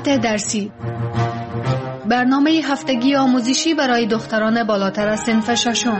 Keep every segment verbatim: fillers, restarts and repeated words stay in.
خط درسی، برنامه هفتگی آموزشی برای دختران بالاتر از صنف ششم.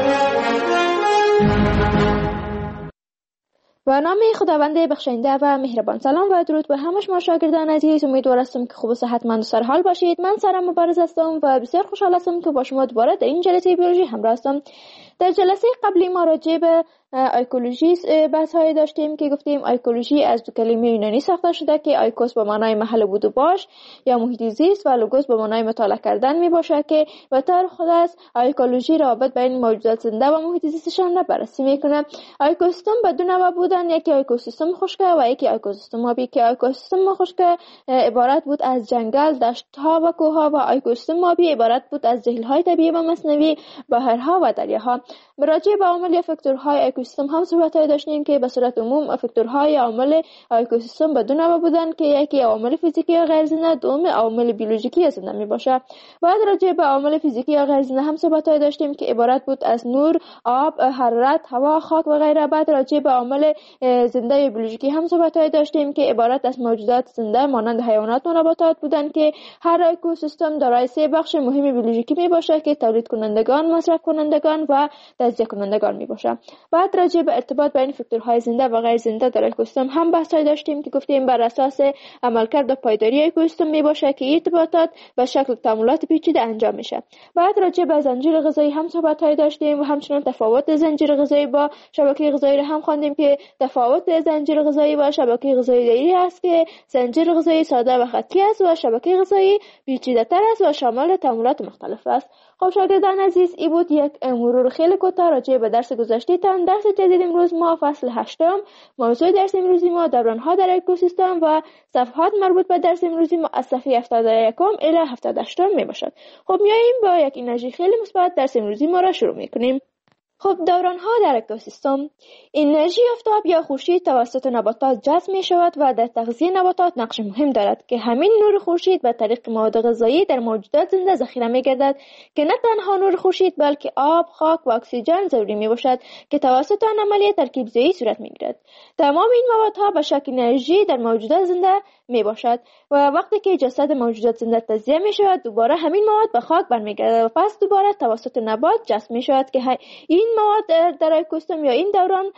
و نام خداوند بخشنده و مهربان. سلام و درود به همه شما شاگردان عزیز. امیدوار هستم که خوب و صحتمند و سرحال باشید. من سارا مبارز هستم و بسیار خوشحال هستم که با شما دوباره در این جلسه بیولوژی همراه هستم. در جلسه قبلی ما راجع به ایکولوژی بحث هایی داشتیم که گفتیم ایکولوژی از دو کلمه یونانی ساخته شده که ایکوس به معنای محل بود و باش یا محیط زیست و لوگوس به معنای مطالعه کردن می باشه که به طور خاص ایکولوژی رابط بین موجودات زنده و محیط زیستشان را بررسی میکنه. اکوسیستم به دو نوع بودن، یکی اکوسیستم خشک و یکی اکوسیستم آبی که اکوسیستم خشک عبارت بود از جنگل، دشت‌ها و کوه‌ها و اکوسیستم آبی عبارت بود از ژیل‌های طبیعی و مصنوعی، بحرها و دریاها. راجع به عوامل یا فاکتورهای اکوسیستم هم صحبت‌های داشتیم که به صورت عموم فاکتورهای عوامل اکوسیستم به دو نوع بودن که یکی عوامل فیزیکی یا غیر زنده، دوم عوامل بیولوژیکی زنده میباشه. بعد راجع به عوامل فیزیکی یا غیر زنده هم صحبت‌های داشتیم که عبارت بود از نور، آب، حرارت، هوا، خاک و غیره. بعد راجع به عوامل زنده یا بیولوژیکی هم صحبت‌های داشتیم که عبارت از موجودات زنده مانند حیوانات و نباتات بودن که هر اکوسیستم دارای سه بخش مهم بیولوژیکی میباشه که تولید کنندگان، مصرف کنندگان و تجزیه کنندگان میباشه. بعد راجع به ارتباط بین فاکتورهای زنده و غیر زنده در اکوسیستم هم بحث‌های داشتیم که گفتیم بر اساس عملکرد و پایداری اکوسیستم میباشه که ارتباطات به شکل تعاملات پیچیده انجام میشه. بعد راجع به زنجیره غذایی هم صحبت‌های داشتیم و همچنین تفاوت زنجیره غذایی با شبکه غذایی را هم خواندیم که تفاوت زنجیره غذایی با شبکه غذایی دایی است که زنجیره غذایی ساده و خطی است و شبکه غذایی پیچیده‌تر است و شامل تعاملات مختلف است. خب شاگردان عزیز، این بود یک مرور خیلی کوتاه راجع به درس گذشته‌تان. درس جدید امروز ما فصل هشتم، موضوع درس امروزی ما دوران‌ها در اکوسیستم و صفحات مربوط به درس امروزی ما از صفحه هفتاد و یک الی هفتاد و هشت میباشد. خب میاییم با یک انرژی خیلی مثبت درس امروزی ما را شروع میکنیم. خب دوران‌ها در اکوسیستم. انرژی آفتاب یا خورشید توسط نباتات جذب می شود و در تغذیه نباتات نقش مهم دارد که همین نور خورشید به طریق مواد غذایی در موجودات زنده ذخیره می گردد که نه تنها نور خورشید بلکه آب، خاک و اکسیژن ضروری می باشد که توسط آن عملیه ترکیب زایی صورت می گیرد. تمام این موادها به شکل انرژی در موجودات زنده می باشد و وقتی که جسد موجودات زنده تجزیه می شود دوباره همین مواد به خاک برمیگردد و پس دوباره توسط نبات جذب می شود که این مواد در اکوسیستم یا این دوران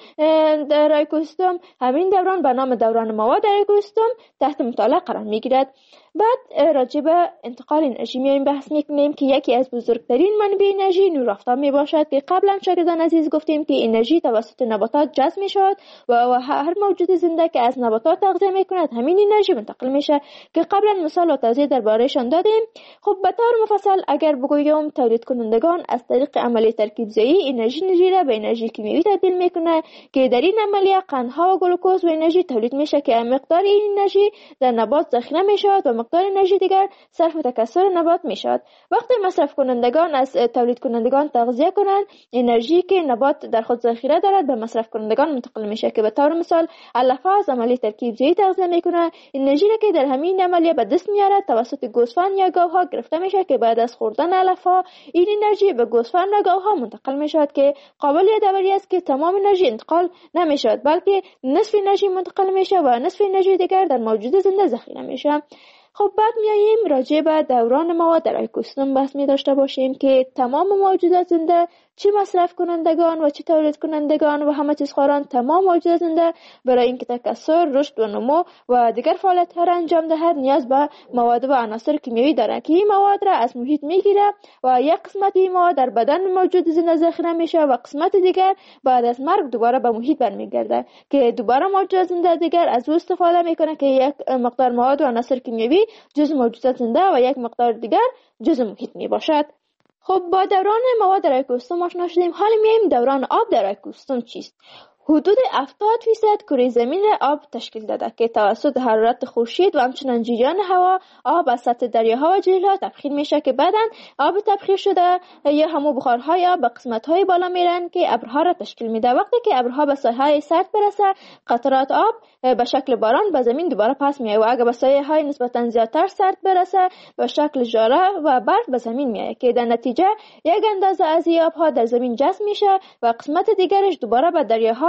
در اکوسیستم، همین دوران به نام دوران مواد در اکوسیستم تحت مطالعه قرار می گیرد. بعد راجع به انتقال انرژی میایم بحث میکنیم که یکی از بزرگترین منابع انرژی نور آفتاب می باشد که قبلا شاگردان عزیز گفتیم که انرژی توسط نباتات جذب می شود و هر موجود زنده که از نباتات تغذیه می کند همین انرژی منتقل میشه که قبلا مثال و توضیح دربارهشان دادیم. خب به طور مفصل اگر بگویم تولید کنندگان از طریق عملیه ترکیب زایی انرژی نجیره به انرژی کیمیایی تبدیل میکنه که در این عملیه قندها و گلوکوز و انرژی تولید میشه که مقدار این انرژی در نبات ذخیره میشود و مقدار انرژی دیگر صرف تکثر نبات می شود. وقتی مصرف کنندگان از تولید کنندگان تغذیه کنند انرژی که نبات در خود ذخیره دارد به مصرف کنندگان منتقل میشه که به طور مثال علف از عملیه ترکیب زایی تغذیه میکنه. انرژی که در همین عملیه به دست میارد توسط گوسفند یا گاوها گرفته میشه که بعد از خوردن علف ها این انرژی به گوسفند و گاوها منتقل میشود که قابل یادآوری است که تمام انرژی انتقال نمیشود بلکه نصف انرژی منتقل میشه و نصف انرژی دیگر در موجود زنده ذخیره میشه. خب بعد میاییم راجع به دوران مواد در اکوسیستم بحث می داشته باشیم که تمام موجودات زنده چه مصرف کنندگان و چه تولید کنندگان و همه چیز خواران تمام موجودات زنده برای اینکه تکثر، رشد و نمو و دیگر فعالیت‌ها را انجام دهد نیاز به مواد و عناصر کیمیایی دارند که این مواد را از محیط میگیره و یک قسمت این مواد در بدن موجود زنده ذخیره میشه و قسمت دیگر بعد از مرگ دوباره به محیط برمیگرده که دوباره موجودات زنده دیگر از او استفاده میکنه که یک مقدار مواد و عناصر کیمیایی جزء موجودات زنده و یک مقدار دیگر جزء محیط می باشد. خب با دوران مواد در اکوسیستم آشنا شدیم. حالا میایم دوران آب در اکوسیستم چیست؟ حدود هفتاد فیصد کره زمین آب تشکیل داده که توسط حرارت خورشید و همچنین جریان هوا آب از سطح دریاها و جلیقه‌ها تبخیر میشه که بعداً آب تبخیر شده یا همو بخارهای آب به قسمت‌های بالا میرن که ابرها را تشکیل میده. وقتی که ابرها به ساحه‌های سرد برسه قطرات آب به شکل باران به زمین دوباره پس میاد و اگه به ساحه‌های نسبتاً زیادتر سرد برسه به شکل ژاره و برف به زمین میاد که در نتیجه یک اندازه از این آب‌ها در زمین جذب میشه و قسمت دیگرش دوباره به دریاها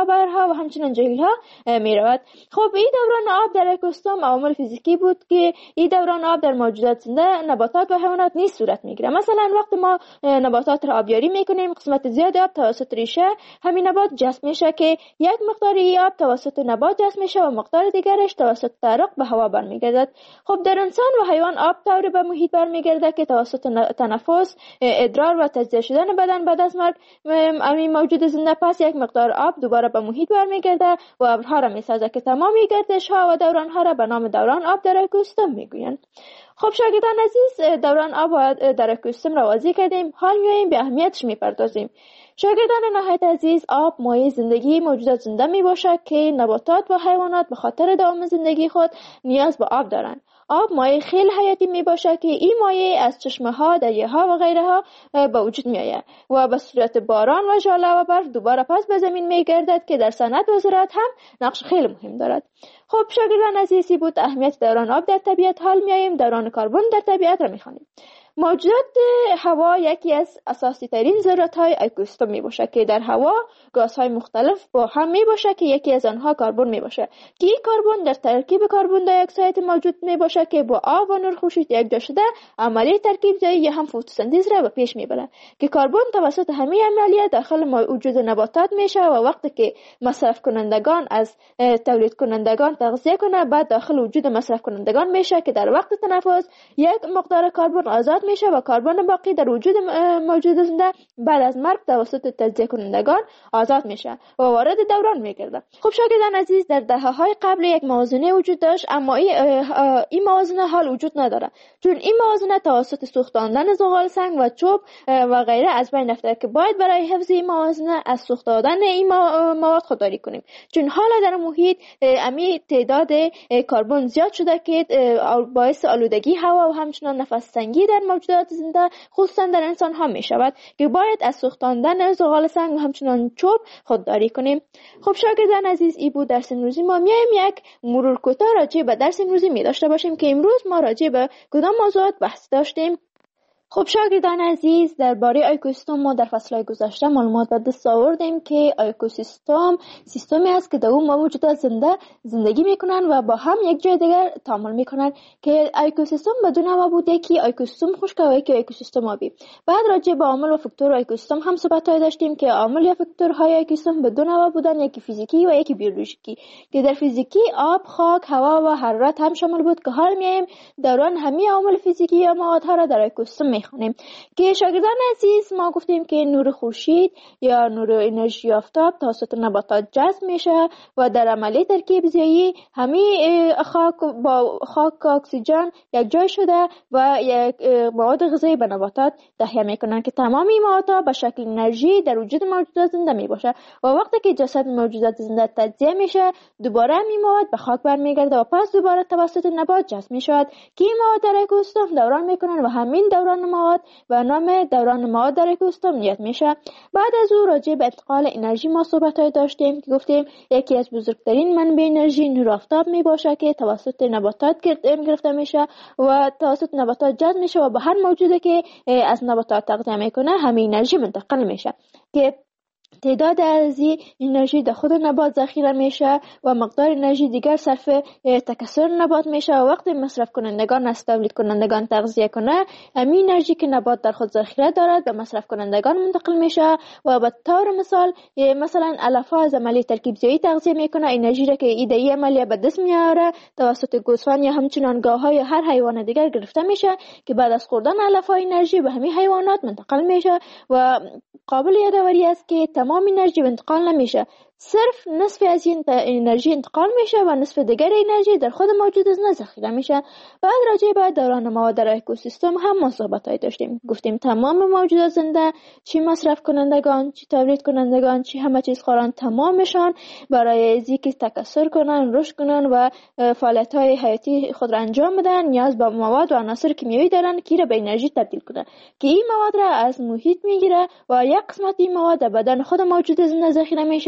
ابرها و همچنین جهیل ها می رود. خب این دوران آب در اکوسیستم عوامل فیزیکی بود که این دوران آب در موجودات زنده نباتات و حیوانات نیز صورت می گیره. مثلا وقتی ما نباتات را آبیاری می کنیم، قسمت زیاد آب توسط ریشه همین نبات جذب میشه که یک مقدار آب توسط نبات جذب میشه و مقدار دیگرش توسط تعرق به هوا برمیگردد. خب در انسان و حیوان آب طوری به محیط برمیگرده که توسط تنفس، ادرار و تجزیه شدن بدن بعد از مرگ همین موجود زنده پس یک مقدار آب دوباره به محیط برمیگرده و ابرها را میسازه که تمامی گردش ها و دوران ها را به نام دوران آب در اکوسیستم میگویند. خب شاگردان عزیز، دوران آب در اکوسیستم را واضح کردیم، حال میایم به اهمیتش میپردازیم. شاگردان نهایت عزیز، آب مایه زندگی موجودات زنده می باشد که نباتات و حیوانات به خاطر دوام زندگی خود نیاز به آب دارند. آب مایه خیلی حیاتی می باشد که این مایه از چشمه ها، دریاها و غیره ها به وجود می آید و به صورت باران و ژاله و برف دوباره پس به زمین می گردد که در صنعت و زراعت هم نقش خیلی مهم دارد. خب شاگردان عزیزی بود اهمیت دوران آب در طبیعت. حال می آییم دوران کربن در طبیعت را می خوانیم. موجودات هوا یکی از اساسی ترین ذرات های اکوسیستم می باشه که در هوا گازهای مختلف با هم می باشه که یکی از آنها کربن می باشه که این کربن در ترکیب کربن دی اکساید موجود می باشه که با آب و نور خورشید یکجا شده عملیه ترکیب زایی یا هم فتوسنتز را به پیش می بره که کربن توسط همین عملیه داخل وجود نباتات میشه و وقتی که مصرف کنندگان از تولید کنندگان تغذیه کنه بعد داخل وجود مصرف کنندگان میشه که در وقت تنفس یک مقدار کربن آزاد میشه و کربن باقی در وجود موجود زنده بعد از مرگ توسط تجزیه کنندگان آزاد میشه و وارد دوران میگرده. خب شاگردان عزیز، در دهه‌های قبل یک موازنه وجود داشت، اما این موازنه حال وجود نداره، چون این موازنه توسط سوختاندن زغال سنگ و چوب و غیره از بین رفته که باید برای حفظ این موازنه از سوختاندن این مواد خودداری کنیم، چون حالا در محیط امی تعداد کربن زیاد شده که باعث آلودگی هوا و همچنین نفس تنگی در موجودات زنده خصوصا در انسان ها می شود که باید از سوختاندن زغال سنگ و همچنان چوب خودداری کنیم. خب شاگردان عزیز، ای بود درس امروزی ما. میایم یک مرور کوتاه راجع به درس امروزی می داشته باشیم که امروز ما راجع به کدام موضوعات بحث داشتیم. خب شاگردان عزیز، درباره اکوسیستم ما در فصل‌های گذشته معلومات به دست آوردیم که اکوسیستم سیستمی است که در اون موجودات زنده زندگی میکنن و با هم یک جای دیگر تعامل میکنن که اکوسیستم بدون نوع بوده که اکوسیستم خشک و یکی اکوسیستم آبی. بعد راجع به عامل و فاکتور اکوسیستم هم صحبت‌های داشتیم که عامل یا فاکتورهای اکوسیستم بدون نوع بودن، یکی فیزیکی و یکی بیولوژیکی، که در فیزیکی آب، خاک، هوا و حرارت هم شامل بود که حال میایم دوران همه عوامل فیزیکی یا موادها را در اکوسیستم خونیم. که شاگردان عزیز، ما گفتیم که نور خورشید یا نور انرژی آفتاب توسط نباتات جذب میشه و در عملیه ترکیب زایی همه خاک با خاک اکسیژن یک جای شده و یک مواد غذایی به نباتات تهیه میکنن که تمام این موادها به شکل انرژی در وجود موجودات زنده میباشه و وقتی که جسد موجودات زنده تجزیه میشه دوباره این مواد به خاک برمیگرده و پس دوباره توسط نبات جذب میشود که این مواد در اکوسیستم دوران میکنن و همین دوران مواد و نام دوران مواد در اکوسیستم نیاد میشه. بعد از او راجع به انتقال انرژی ما صحبت‌های داشتیم که گفتیم یکی از بزرگترین منبع انرژی نور آفتاب می باشه که توسط نباتات گرفته میشه و توسط نباتات جذب میشه و به هر موجودی که از نباتات تغذیه میکنه همین انرژی منتقل میشه که تعداد از این انرژی در خود نبات ذخیره میشه و مقدار انرژی دیگر صرف تکثر نبات میشه و وقتی مصرف کنندگان از تولید کنندگان تغذیه کنه همین انرژی که نبات در خود ذخیره دارد به مصرف کنندگان منتقل میشه و به طور مثال مثلا علفها از عملیه ترکیب زایی تغذیه میکنه انرژی را که ایده عملیه به دست میاره توسط گوسفند یا همچنان گاوها یا هر حیوان دیگر گرفته میشه که بعد از خوردن علفها انرژی به همین حیوانات منتقل میشه و قابل یادآوری است که تمام انرژی انتقال نمیشه، صرف نصف از این انرژی انتقال میشه و نصف دیگر انرژی در خود موجود زنده ذخیره میشه. بعد راجع به دوران مواد در اکوسیستم هم ما صحبت‌های داشتیم. گفتیم تمام موجودات زنده، چی مصرف کنندگان، چی تولید کنندگان، چی همه چیز خوران، تمامشان برای اینکه تکثر کنن، رشد کنن و فعالیت‌های حیاتی خود را انجام بدن نیاز به مواد و عناصر کیمیایی دارن که را به انرژی تبدیل کنن که این مواد را از محیط میگیره و یک قسمت این مواد در بدن خود موجود زنده ذخیره میشه و قسمت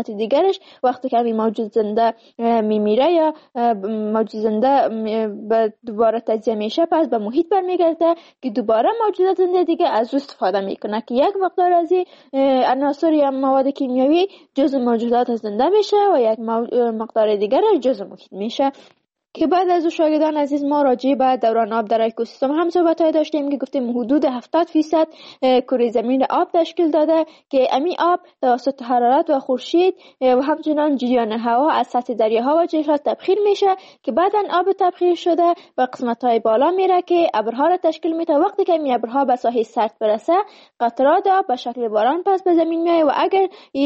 قسمت دیگرش وقتی که همین موجود زنده میمیره یا موجود زنده به دوباره تجزیه میشه پس به محیط برمیگرده که دوباره موجودات زنده دیگه از او استفاده میکنه که یک مقدار از این عناصر یا مواد کیمیایی جزء موجودات زنده میشه و یک مقدار دیگر جزء محیط میشه. که بعد از او شاگردان عزیز ما راجع به دوران آب در اکوسیستم هم صحبت‌های داشتیم که گفتیم حدود هفتاد فیصد کره زمین آب تشکیل داده که امی آب توسط حرارت و خورشید و همچنان جریان هوا از سطح دریاها و جهیزات تبخیر میشه که بعداً آب تبخیر شده و قسمت‌های بالا میره که ابرها را تشکیل میده. وقتی که این ابرها به ساحل سرد برسه قطرات آب به شکل باران پس به زمین میاد و اگر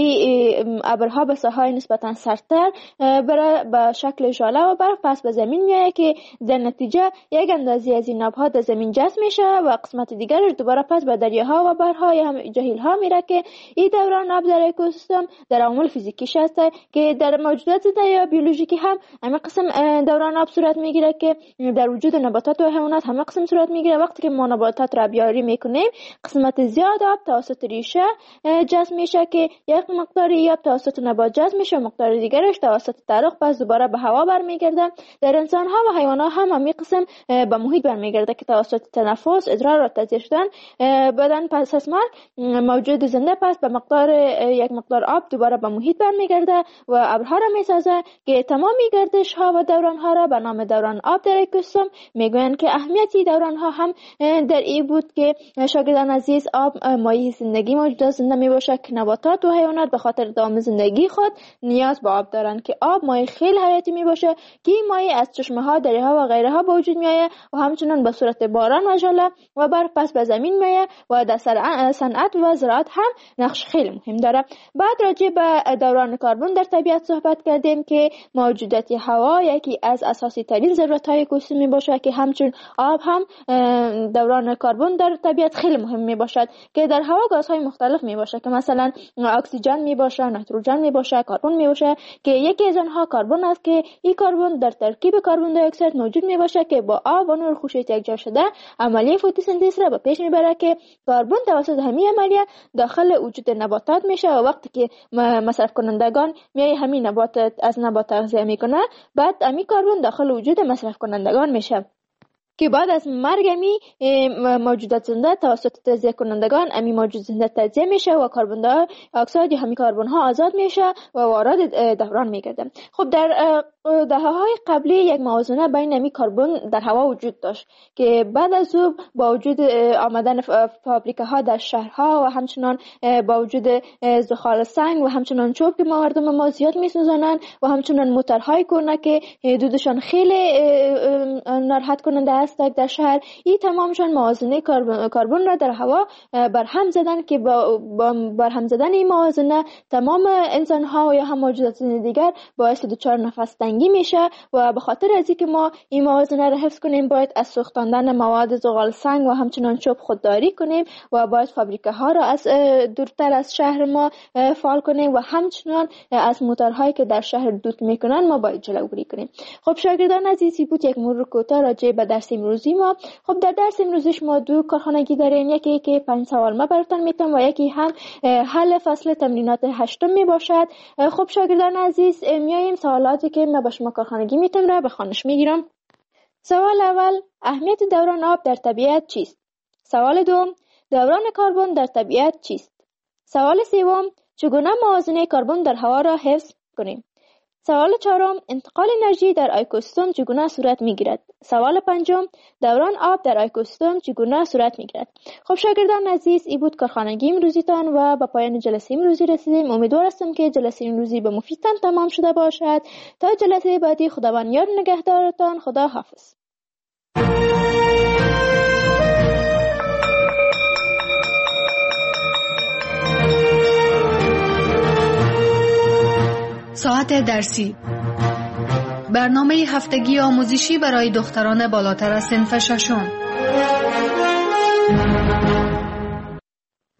این ابرها به ساحل نسبتاً سردتر بره به شکل ژاله و برف پس به زمین میاد که در نتیجه یک اندازه از این آبها در زمین جذب میشه و قسمت دیگرش دوباره پس به دریاها و بحرها یا هم جهیل‌ها میره که این دوران آب در اکوسیستم در عوامل فیزیکیش هست که در موجودات زنده یا بیولوژیکی هم همه قسم دوران آب صورت میگیره که در وجود نباتات و حیوانات همه قسم صورت میگیره. وقتی که ما نباتات را بیاری میکنیم قسمت زیاد آب توسط ریشه جذب میشه که یک مقداری آب توسط نبات جذب میشه و مقدار دیگرش توسط درخت پس دوباره به هوا برمیگرده. در انسان ها و حیوانات هم همین قسم به محیط برمیگرده که توسط تنفس، ادرار و تجزیه شدن بدن پس از مرگ موجود زنده پس به مقدار یک مقدار آب دوباره به محیط برمیگرده و ابرها را میسازه که تمامی گردش ها و دوران ها را به نام دوران آب در اکوسیستم میگویند که اهمیتی دوران ها هم در این بود که شاگردان عزیز آب مایه زندگی موجودات زنده میباشه که نباتات و حیوانات به خاطر دوام زندگی خود نیاز به آب دارند که آب مایه خیلی حیاتی میباشه که این مایه از چشمه ها، دریاها و غیره ها به وجود میآید و همچنین به صورت باران و ژاله و برف پس به زمین میآید و در صنعت و زراعت هم نقش خیلی مهم داره. بعد راجع به دوران کربن در طبیعت صحبت کردیم که موجودات هوا یکی از اساسی ترین ضرورت های اکوسیستم می باشد که همچنین آب هم دوران کربن در طبیعت خیلی مهم می باشد که در هوا گازهای مختلف می باشد که مثلا اکسیژن می باشه، نیتروژن می باشه، کربن می باشه که یکی از آنها کربن است که این کربن در ترکیب کربن دی اکساید موجود می باشه که با آب و نور خورشید یکجا شده عملیه فتوسنتز را به پیش میبره که کربن توسط همین عملیه داخل وجود نباتات میشه و وقتی که مصرف کنندگان میای همین نبات از نبات تغذیه میکنه بعد همین کربن داخل وجود مصرف کنندگان میشه که بعد از مرگ امی موجودات زنده توسط تجزیه کنندگان امی موجود زنده تجزیه میشه و کربن دی اکساید یا همین کربن ها آزاد میشه و وارد دوران میگرده. خب در دهه‌های قبلی یک موازنه بین امی کربن در هوا وجود داشت که بعد از او با وجود آمدن فابریکه ها در شهرها و همچنان با وجود زغال سنگ و همچنان چوب که مردم ما زیاد میسوزانند و همچنان موتورهای کهنه که دودشان خیلی ناراحت کننده است در شهر، این تمامشان موازنه کربن را در هوا برهم زدن که با برهم زدن این موازنه تمام انسان ها یا هم موجودات دیگر باعث دچار نفس تنگی میشه و به خاطر از اینکه ما این موازنه را حفظ کنیم باید از سوختاندن مواد زغال سنگ و همچنان چوب خودداری کنیم و باید فابریکه ها را از دورتر از شهر ما فعال کنیم و همچنان از موتورهایی که در شهر دود میکنن ما باید جلوگیری کنیم. خب شاگردان عزیزی بود یک مرور کوتاه راجع به درس امروزی ما. خب در درس امروزش ما دو کارخانگی داریم، یکی که پنج سوال ما براتون میتونم و یکی هم حل فصل تمرینات هشتم می باشد. خب شاگردان عزیز میایم سوالاتی که ما با شما کارخانگی میتونم را به خوانش میگیرم. سوال اول، اهمیت دوران آب در طبیعت چیست؟ سوال دوم، دوران کربن در طبیعت چیست؟ سوال سوم، چگونه موازنه کربن در هوا را حفظ کنیم؟ سوال چهارم، انتقال انرژی در اکوسیستم چگونه صورت میگیرد؟ سوال پنجم، دوران آب در اکوسیستم چگونه صورت میگیرد؟ خب شاگردان عزیز، این بود کارخانگی امروزیتان و با پایان جلسه امروزی رسیدیم. امیدوار هستم که جلسه امروزی به مفیدتان تمام شده باشد. تا جلسه بعدی خداوند یار نگهدارتان. خدا حافظ. ساعت درسی، برنامه هفتگی آموزشی برای دختران بالاتر از صنف ششم.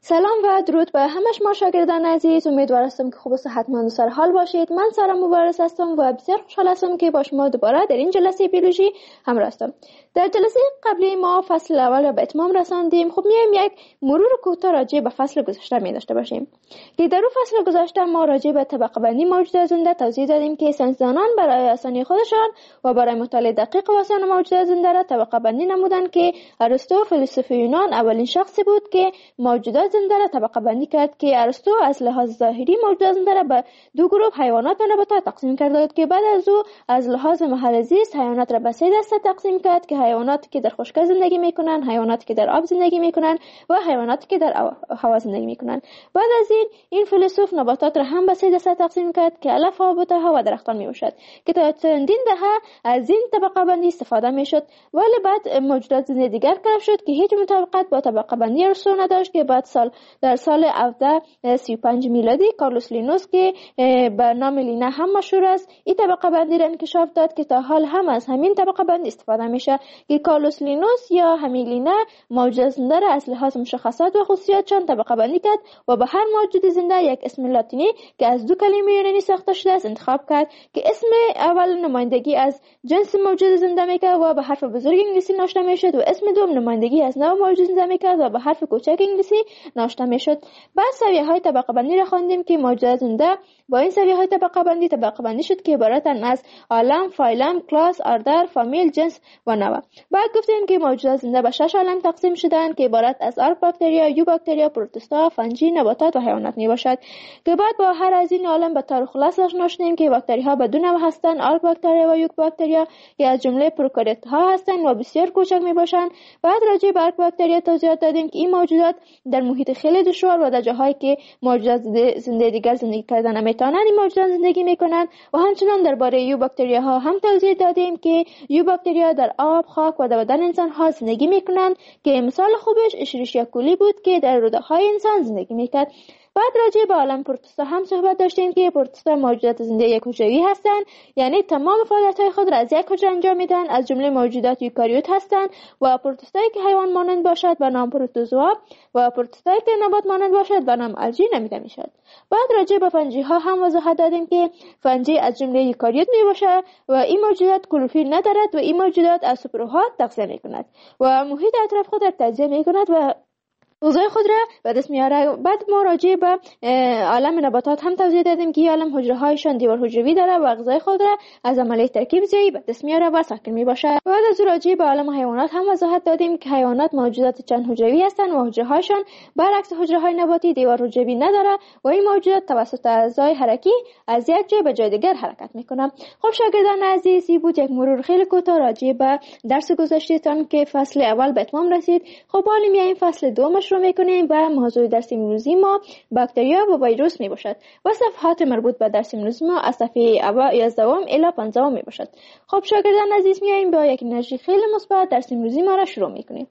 سلام و درود به همه شما شاگردان عزیز. امیدوار هستم که خوب و صحتمند و سر حال باشید. من سارا مبارز هستم و بسیار خوشحال هستم که با شما دوباره در این جلسه بیولوژی همراه هستم. در جلسه قبلی ما فصل اول را به اتمام رساندیم. خب میایم یک مرور کوتاه راجع به فصل گذشته می داشته باشیم که در اون فصل گذشته ما راجع به طبقه بندی موجودات زنده توضیح دادیم که ساینسدانان برای آسانی خودشان و برای مطالعه دقیق و آسان موجودات زنده را طبقه بندی نمودند که ارسطو فیلسوف یونان اولین شخصی بود که موجودات زنده را طبقه بندی کرد که ارسطو از لحاظ ظاهری موجودات زنده را به دو گروه حیوانات و نباتات تقسیم کرده بود که بعد از او از لحاظ محل زیست حیوانات را به سه دسته تقسیم کرد که حیواناتی که در خشکی زندگی میکنند، حیواناتی که در آب زندگی میکنند و حیواناتی که در هوا زندگی میکنند. بعد از این این فیلسوف نباتات را هم به سه دسته تقسیم کرد که علف ها، بوته ها و درختان میباشد که تا چندین دهه از این طبقه بندی استفاده میشد، ولی بعد موجودات زنده دیگر کشف شد که هیچ مطابقت با طبقه بندی ارسطو نداشت که بعد سال در سال هفده سی و پنج میلادی کارلوس لینوس که به نام لینا هم مشهور است این طبقه بندی را انکشاف داد که تا حال هم از همین طبقه بندی استفاده میشه که کارلوس لینوس یا همین لینا موجودات زنده را از لحاظ مشخصات و خصوصیاتشان طبقه بندی کرد و به هر موجود زنده یک اسم لاتینی که از دو کلمه یونانی ساخته شده است انتخاب کرد که اسم اول نمایندگی از جنس موجود زنده میکرد و به حرف بزرگ انگلیسی نوشته میشد و اسم دوم نمایندگی از نوع موجود زنده میکرد و به حرف کوچک انگلیسی نوشته میشد. بعد سویه های طبقه بندی را خواندیم که موجودات زنده با این سویه های طبقه بندی طبقه بندی شد که عبارتند از عالم، فایلم، کلاس، اردر، فامیل، جنس و نوع. بعد گفتیم که موجودات زنده به شش عالم تقسیم شدند که عبارت از آرک باکتریا، یو باکتریا، پروتوستا، فنجی، نباتات و حیوانات میباشد که بعد با هر از این عالم به طور خلاص آشنا شدیم که باکتری ها به دو نوع هستند، آرک باکتریا و یوک باکتریا که از جمله پروکاریوت ها هستند و بسیار کوچک میباشند. بعد راجع به آرک باکتریا توضیحات دادیم که این موجودات در محیط خیلی دشوار و در جاهایی که موجودات زنده دیگر زندگی کردن نمیتونند این موجودات زندگی میکنند و همچنان درباره یو باکتریا ها هم توضیح دادیم که یو باکتریا در آب، خاک و در بدن انسان ها زندگی میکنند که مثال خوبش اشریشیا کولی بود که در روده های انسان زندگی میکرد. بعد راجع به عالم پروتوستا هم صحبت داشتیم که پروتوستا موجودات زنده یک حجروی هستند، یعنی تمام فعالیت‌های خود را از یک حجره انجام میدن، از جمله موجودات یوکاریوت هستند و پروتوستایی که حیوان مانند باشد به نام پروتوزوا و پروتوستایی که نبات مانند باشد به نام الژی نامیده میشد. بعد راجع به فنجی ها هم وضاحت دادیم که فنجی از جمله یوکاریوت میباشد و این موجودات کلروفیل ندارد و این موجودات از سوپرها تغذیه میکند و محیط اطراف خود را تغذیه میکند و غذای خود را به دست میاره. بعد ما راجع به عالم نباتات هم توضیح دادیم که عالم حجره هایشان دیوار حجروی داره و غذای خود را از عملیه ترکیب زیایی به دست میاره و ساکن میباشه. بعد از راجع به عالم حیوانات هم وضاحت دادیم که حیوانات موجودات چند حجروی هستند و حجره هایشان برعکس حجره های نباتی دیوار حجروی نداره و این موجودات توسط اعضای حرکی از یک جای به جای دیگر حرکت میکنه. خب شاگردان عزیزی بود یک مرور خیلی کوتاه راجع به درس گذشتهتان که فصل اول به اتمام رسید. خب حالا میایم فصل دومش رو میکنیم و موضوع درس امروزی ما باکتریا و ویروس می باشد و صفحات مربوط به درس امروزی ما از صفحه یازده الی پانزده می باشد. خب شاگردان عزیز میایم با یک انرژی خیلی مثبت درس امروزی ما را شروع میکنیم.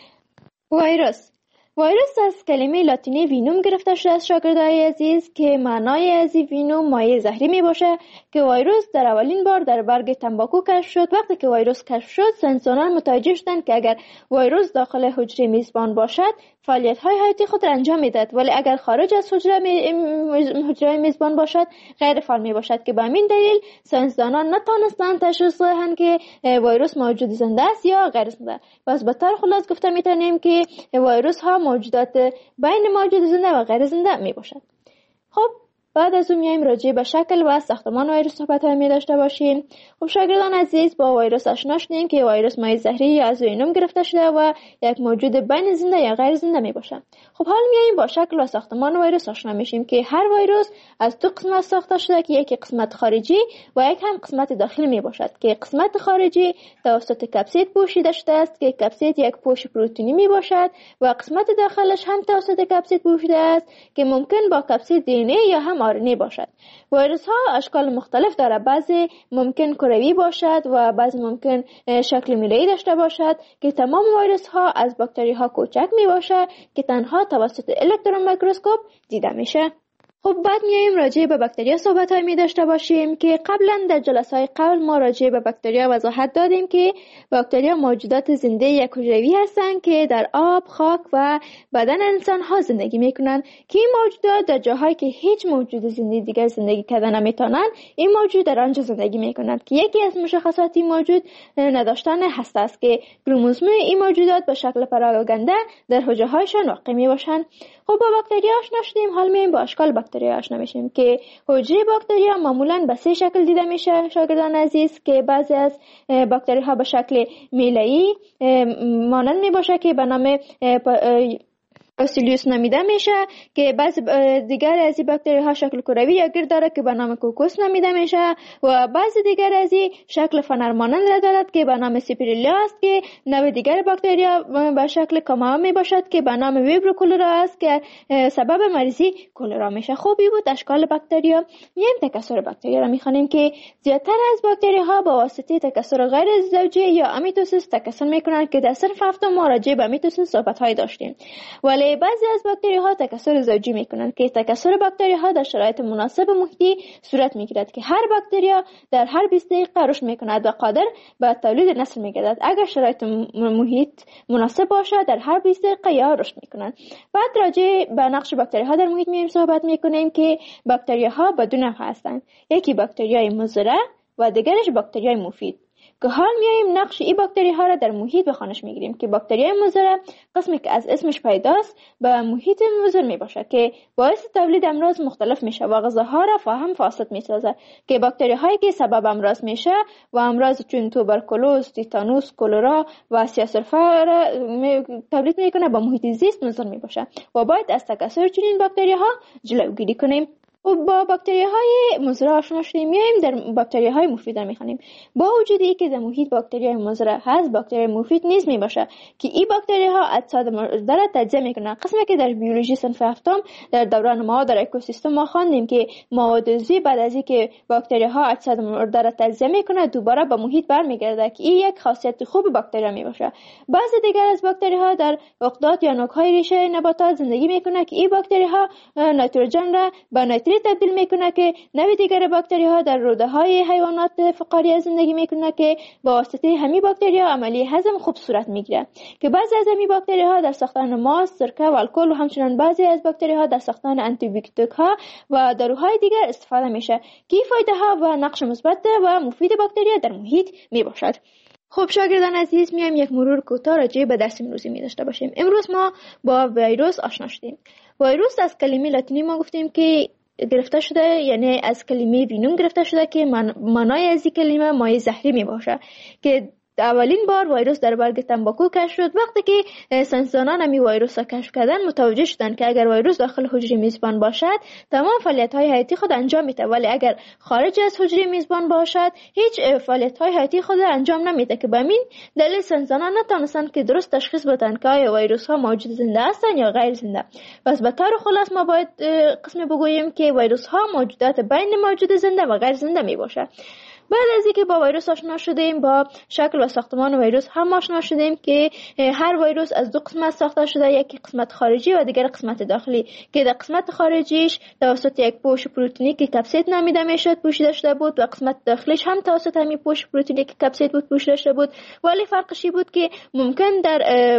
ویروس ویروس از کلمه لاتینی وینوم گرفته شده است شاگردای عزیز که معنای از وینوم مایع زهری می باشه که ویروس در اولین بار در برگ تنباکو کشف شد. وقتی که ویروس کشف شد ساینسدانان متوجه شدند که اگر ویروس داخل حجره میزبان باشد فعالیت های حیاتی خود را انجام میدهد، ولی اگر خارج از حجره حجره میزبان باشد غیر فعال می باشد که به همین دلیل ساینسدانان نتوانستند تشخیص دهند که ویروس موجود زنده است یا غیر زنده. پس به طور خلاص گفته میتونیم که ویروس ها موجودات بین موجود زنده و غیر زنده می باشد. خب بعد از اون میایم راجع به شکل و ساختمان ویروس صحبت می داشته باشیم. خب شاگردان عزیز با ویروس آشنا شدیم که ویروس مایع زهری از وینوم گرفته شده و یک موجود بین زنده یا غیر زنده می باشه. خب حالا میایم با شکل و ساختمان ویروس آشنا میشیم که هر ویروس از دو قسمت ساخته شده که یکی قسمت خارجی و یک هم قسمت داخلی می باشد که قسمت خارجی توسط کپسید پوشیده شده است که کپسید یک پوش پروتئینی می باشد و قسمت داخلش هم توسط کپسید پوشیده است که ممکن با کپسید دی ان ای یا هم آر ان ای باشد. ویروس ها اشکال مختلف داره، بعضی ممکن کروی باشد و بعضی ممکن شکل میله‌ای داشته باشد که تمام ویروس ها از باکتری ها کوچک می باشد که تنها توسط الکترون میکروسکوپ دیده میشه. خب بعد میایم راجع به باکتریا صحبت های می داشته باشیم که قبلا در جلسه های قبل ما راجع به باکتریا وضاحت دادیم که باکتریا موجودات زنده یک حجروی هستند که در آب، خاک و بدن انسان ها زندگی میکنند که این موجودات در جاهایی که هیچ موجود زنده دیگر زندگی کردن نمیتونن این موجود در آنجا زندگی میکنند که یکی از مشخصات این موجود نداشتن هسته است که کروموزوم این موجودات به شکل پراگنده در حجره هایشان واقع می باشند. خب با باکتریا آشنا شدیم، حال میایم با اشکال باکتریا آشنا میشیم که حجره باکتریا معمولا به سه شکل دیده میشه شاگردان عزیز، که بعضی از باکتری ها به شکل میله‌ای مانند می باشه که به نام باسیلیوس نامیده میشه، که بعضی دیگر از این باکتری ها شکل کروی یا گرد داره که به نام کوکوس نامیده میشه و بعضی دیگر از این شکل فنر مانند دارد که به نام سیپریلا است، که نوع دیگر باکتریا به شکل کاما می باشد که به نام ویبرو کولرا است که سبب مریضی کولرا میشه. خوبی بود اشکال باکتریا. میایم تکثر باکتریا را میخوانیم که زیادتر از باکتری ها با واسطه تکثر غیر زوجی یا امیتوسیس تکثر میکنند که در صنف هفتم ما راجع به امیتوسیس صحبت های داشتیم. ولی بعضی از باکتری ها تکثر زوجی میکنند که تکثر باکتری ها در شرایط مناسب محیطی صورت میگیرد که هر باکتریا در هر بیست دقیقه رشد میکند و قادر به تولید نسل میگردد اگر شرایط محیط مناسب باشد. در هر بیست دقیقه یا رشد میکنند. بعد راجع به نقش باکتری ها در محیط میایم صحبت میکنیم که باکتری ها به دو نوع هستند، یکی باکتریای مضر و دیگرش باکتریای مفید، که حال میایم نقش این باکتری ها را در محیط به خوانش میگیریم که باکتریای مضر قسمی که از اسمش پیداست به محیط مضر می باشد که باعث تولید امراض مختلف میشه و غذاها را فاهم فاسد میسازه، که باکتری هایی که سبب امراض میشه و امراض چون توبرکولوز، تیتانوس، کولرا و سیاه‌سرفه را تولید میکنه به محیط زیست مضر می باشه و باید از تکثر چنین باکتری ها جلوگیری کنیم. و با باکتری های مضر آشنا شدیم. میایم در باکتری های مفید را میخوانیم. با وجودی که در محیط باکتری های مضر هست، باکتری مفید نیز می باشه که این باکتری ها اجساد مرده را تجزیه میکنن، قسمی که در بیولوژی صنف هفتم در دوران ما در اکوسیستم ما خواندیم که مواد عضوی بعد از اینکه باکتری ها اجساد مرده را تجزیه میکنه دوباره به محیط برمیگرده که این یک خاصیت خوب باکتری می باشه. بعضی دیگر از باکتری ها در عقدات یا نوک های ریشه نباتات زندگی میکنه که این باکتری ها نیتروژن را به تبدیل میکنه، که نوع دیگر باکتری ها در روده های حیوانات فقاریه زندگی میکنه که با واسطه همین باکتری ها عملی هضم خوب صورت میگیره، که بعضی از همین باکتری ها در ساختن ماست، سرکه و الکل و همچنین بعضی از باکتری ها در ساختن آنتی بیوتیک ها و داروهای دیگر استفاده میشه که فایده ها و نقش مثبت و مفید باکتری در محیط میباشد. خب شاگردان عزیز، میایم یک مرور کوتاه راجع به درس امروزی می داشته باشیم. امروز ما با ویروس آشنا شدیم. ویروس از کلمه لاتینی ما گفتیم که گرفته شده، یعنی از کلمه وینوم گرفته شده که من معنای از این کلمه مایع زهری می باشه، که اولین بار ویروس در برگ تنباکو کشف شد. وقتی که ساینسدانان همی ویروس را کشف کردن متوجه شدند که اگر ویروس داخل حجره میزبان باشد تمام فعالیت‌های حیاتی خود انجام میده، ولی اگر خارج از حجره میزبان باشد هیچ فعالیت‌های حیاتی خود انجام نمیده، که به همین دلیل ساینسدانان نتونستند که درست تشخیص بدن که آیا ویروس‌ها موجود زنده هستند یا غیر زنده. پس به طور خلاص ما باید قسم بگوییم که ویروس‌ها موجودات بین موجود زنده و غیر زنده میباشند. بعد از اینکه با ویروس آشنا شدیم، با شکل و ساختمان ویروس هم آشنا شدیم که هر ویروس از دو قسمت ساخته شده، یکی قسمت خارجی و دیگر قسمت داخلی، که در قسمت خارجیش توسط یک پوش پروتئینی که کپسید نامیده میشد پوشیده شده بود و قسمت داخلیش هم توسط همین پوش پروتئینی که کپسید بود پوشیده شده بود، ولی فرقش بود که ممکن در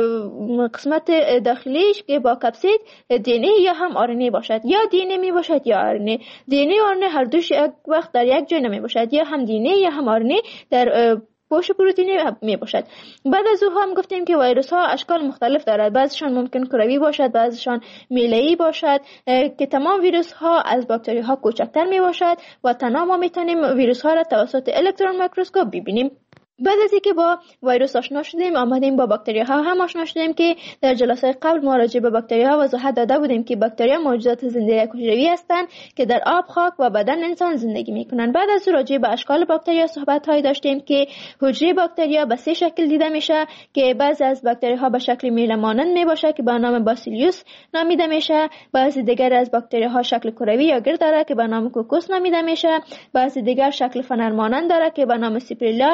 قسمت داخلیش که با کپسید دی ان ای یا هم آر ان ای باشد، یا دی ان ای می باشد یا آر ان ای. دی ان ای و آر ان ای هر دوش یک وقت در یک جای نمی باشد، یا هم دی ان ای یا هم آر ان ای در پوش پروتئینی می باشد. بعد از او هم گفتیم که ویروس ها اشکال مختلف دارد، بعضیشان ممکن کروی باشد، بعضیشان میله‌ای باشد، که تمام ویروس ها از باکتری ها کوچکتر می باشد و تنها ما میتونیم ویروس ها را توسط الکترون میکروسکوپ ببینیم. بعد از اینکه با ویروس آشنا شدیم آمدیم با باکتری ها هم آشنا شدیم، که در جلسه قبل ما راجع به باکتری ها وضاحت داده بودیم که باکتری ها موجودات زنده حجروی هستند که در آب، خاک و بدن انسان زندگی میکنند. بعد از راجع به اشکال باکتری ها صحبت هایی داشتیم که حجره باکتری ها به سه شکل دیده میشه، که بعضی از باکتری ها به شکل میله مانند میباشه که به نام باسیلیوس نامیده میشه، بعضی دیگر از باکتری ها شکل کروی یا گرد داره که به نام کوکوس نامیده میشه، بعضی دیگر شکل فنر مانند داره که به نام سیپریلا است،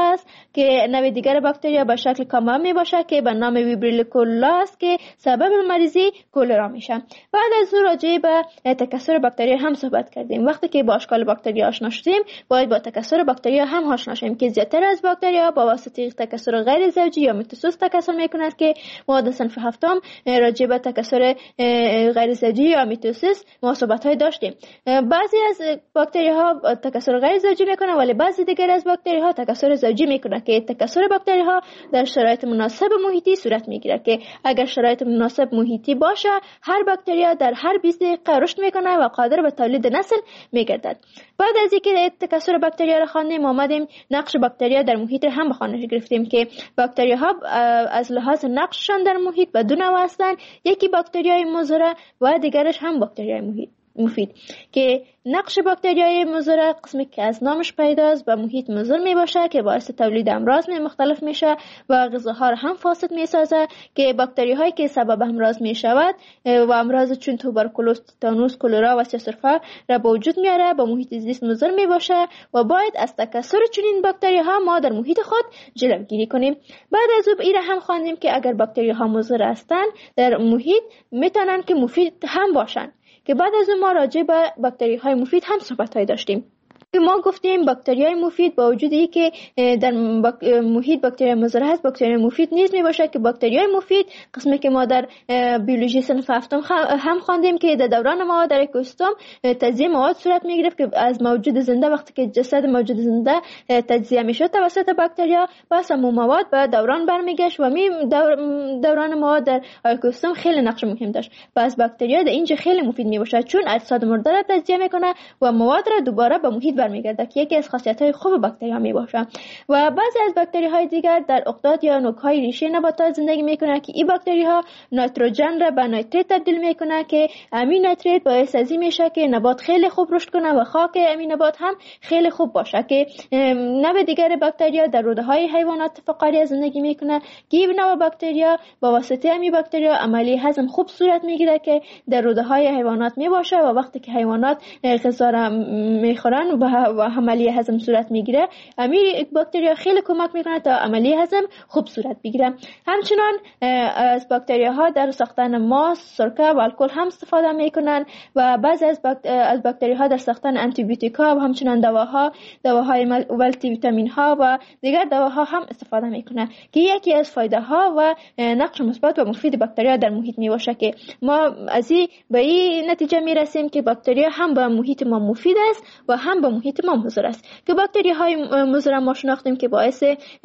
که نوع دیگر باکتریا به شکل کاملا می باشه که به نام ویبریلیکولا است که سبب مریضی کولرا میشه. بعد از اون راجع به تکثر باکتریا هم صحبت کردیم. وقتی که با اشکال باکتریا آشنا شدیم باید با تکثر باکتریا هم آشنا شیم که زیاتر از باکتریا با واسطه تکثر غیر زوجی یا میتوسیس تکثر میکنند که ما در صنف هفتم راجع به تکثر غیر زوجی یا میتوسیس ما صحبت‌های داشتیم. بعضی از باکتری‌ها تکثر غیر زوجی میکنه ولی بعضی دیگر از باکتری‌ها تکثر زوجی میکنه که تکثر باکتری‌ها در شرایط مناسب محیطی صورت میگیره که اگر شرایط مناسب محیطی باشه هر باکتریا در هر بیست دقیقه رشد میکنه و قادر به تولید نسل میگردد. بعد از اینکه تکثر باکتریا را خواندیم آمدیم نقش باکتریا در محیط هم به خوانش گرفتیم که باکتریاها از لحاظ نقششان در محیط به دو نوع هستند. یکی باکتریای مضر و دیگرش هم باکتریای محیط مفید که نقش باکتریای مضر قسمی که از نامش پیداست به محیط مضر می باشه که باعث تولید امراض مختلف میشه و غذاها را هم فاسد می سازه که باکتری هایی که سبب امراض می شود و امراض چون توبرکولوز، تیتانوس، کولرا و سیاسرفا را به وجود میاره به محیط زیست مضر می باشه و باید از تکثر چنین باکتری ها ما در محیط خود جلوگیری کنیم. بعد از اون ایره هم خواندیم که اگر باکتری ها مضر هستند در محیط میتونن که مفید هم باشن که بعد از اون ما راجع به باکتری های مفید هم صحبت های داشتیم که ما گفتیم باکتری های مفید با وجود ای که در محیط باکتری مضر هست باکتری مفید نیز می باشه که باکتری های مفید قسمی که ما در بیولوژی صنف هفتم هم خواندیم که در دوران ما در اکوسیستم تجزیه مواد صورت می گرفت که از موجود زنده وقتی که جسد موجود زنده تجزیه می شد توسط باکتریا پس همون مواد به دوران برمیگشت و می دور دوران ما در اکوسیستم خیلی نقش مهم داشت. پس باکتریا در اینجا خیلی مفید می باشه چون اجساد مرده را تجزیه میکنه و مواد را دوباره به محیط برمیگرده که یکی از خاصیت‌های خوب باکتری‌ها میباشه. و بعضی از باکتری‌های دیگر در اقداد یا نوک‌های ریشه نباتات زندگی میکنه که این باکتری‌ها نیتروژن را به نیتریت تبدیل میکنه که امین نیتریت باعث از این میشه که نبات خیلی خوب رشد کنه و خاک امین نبات هم خیلی خوب باشه که نوع دیگر باکتریا در روده‌های حیوانات فقاریه زندگی میکنه که این نوع باکتریا با واسطه امین باکتریا عملی هضم خوب صورت میگیره که در روده‌های حیوانات میباشه و وقتی که حیوانات غذا را میخورن و عملی هضم صورت میگیره امیر باکتریا خیلی کمک میکنه تا عملی هضم خوب صورت بگیره. همچنان از باکتریا ها در ساختن ماست، سرکه و الکل هم استفاده میکنن و بعضی از باکت... از باکتری ها در ساختن آنتی بیوتیکا و همچنان دواها دواهای مولتی ویتامین ها و دیگر دواها هم استفاده میکنن که یکی از فایده ها و نقش مثبت و مفید باکتریا در محیط میباشه که ما از این به این نتیجه میرسیم که باکتریا هم به محیط ما مفید است و هم به محیط ما مضر است که باکتری های مضر ما شناختیم که باعث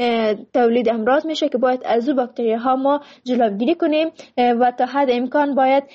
تولید امراض میشه که باید از او باکتری ها ما جلوگیری کنیم و تا حد امکان باید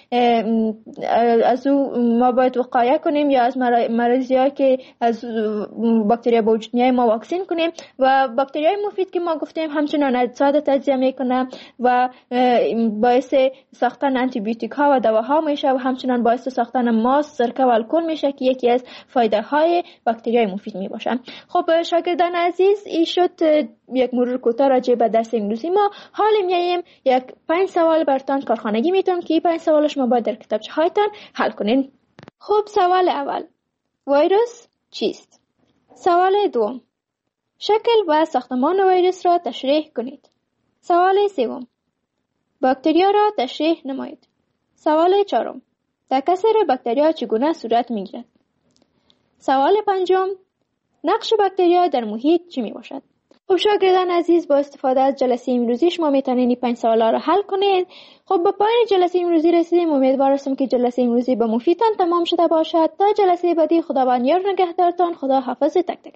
از او ما باید وقایه کنیم یا از مرضی ها که از باکتری با وجود میای ما واکسین کنیم. و باکتری های مفید که ما گفتیم همچنان اجساد تجزیه میکنه و باعث ساختن آنتی بیوتیک ها و دواها میشه و همچنان باعث ساختن ماست، سرکه و الکل میشه که یکی از فایده های باکتریای مفید می باشن. خب شاگردان عزیز این شد یک مرور کوتاه راجع به درس امروزی ما. حال میایم یک پنج سوال براتون کارخانگی میتونم که این پنج سوال شما باید در کتابچه هایتان حل کنین. خب سوال اول ویروس چیست؟ سوال دوم شکل و ساختمان ویروس را تشریح کنید. سوال سوم باکتریا را تشریح نمایید. سوال چهارم تکثر باکتریا چگونه صورت میگیرد؟ سوال پنجم نقش باکتریا در محیط چی می باشد؟ خب شاگردان عزیز با استفاده از جلسه امروزی شما میتونید این پنج سوالا را حل کنید. خب با پایان جلسه امروزی رسیدیم. امیدوار هستم که جلسه امروزی به مفیدتان تمام شده باشد. تا جلسه بعدی خداوند یار نگهدارتان. خدا حافظ تک تک.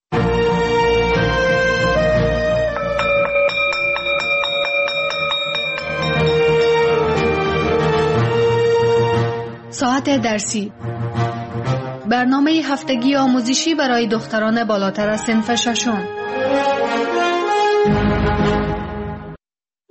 ساعت درسی برنامه هفتگی آموزشی برای دختران بالاتر از صنف ششم.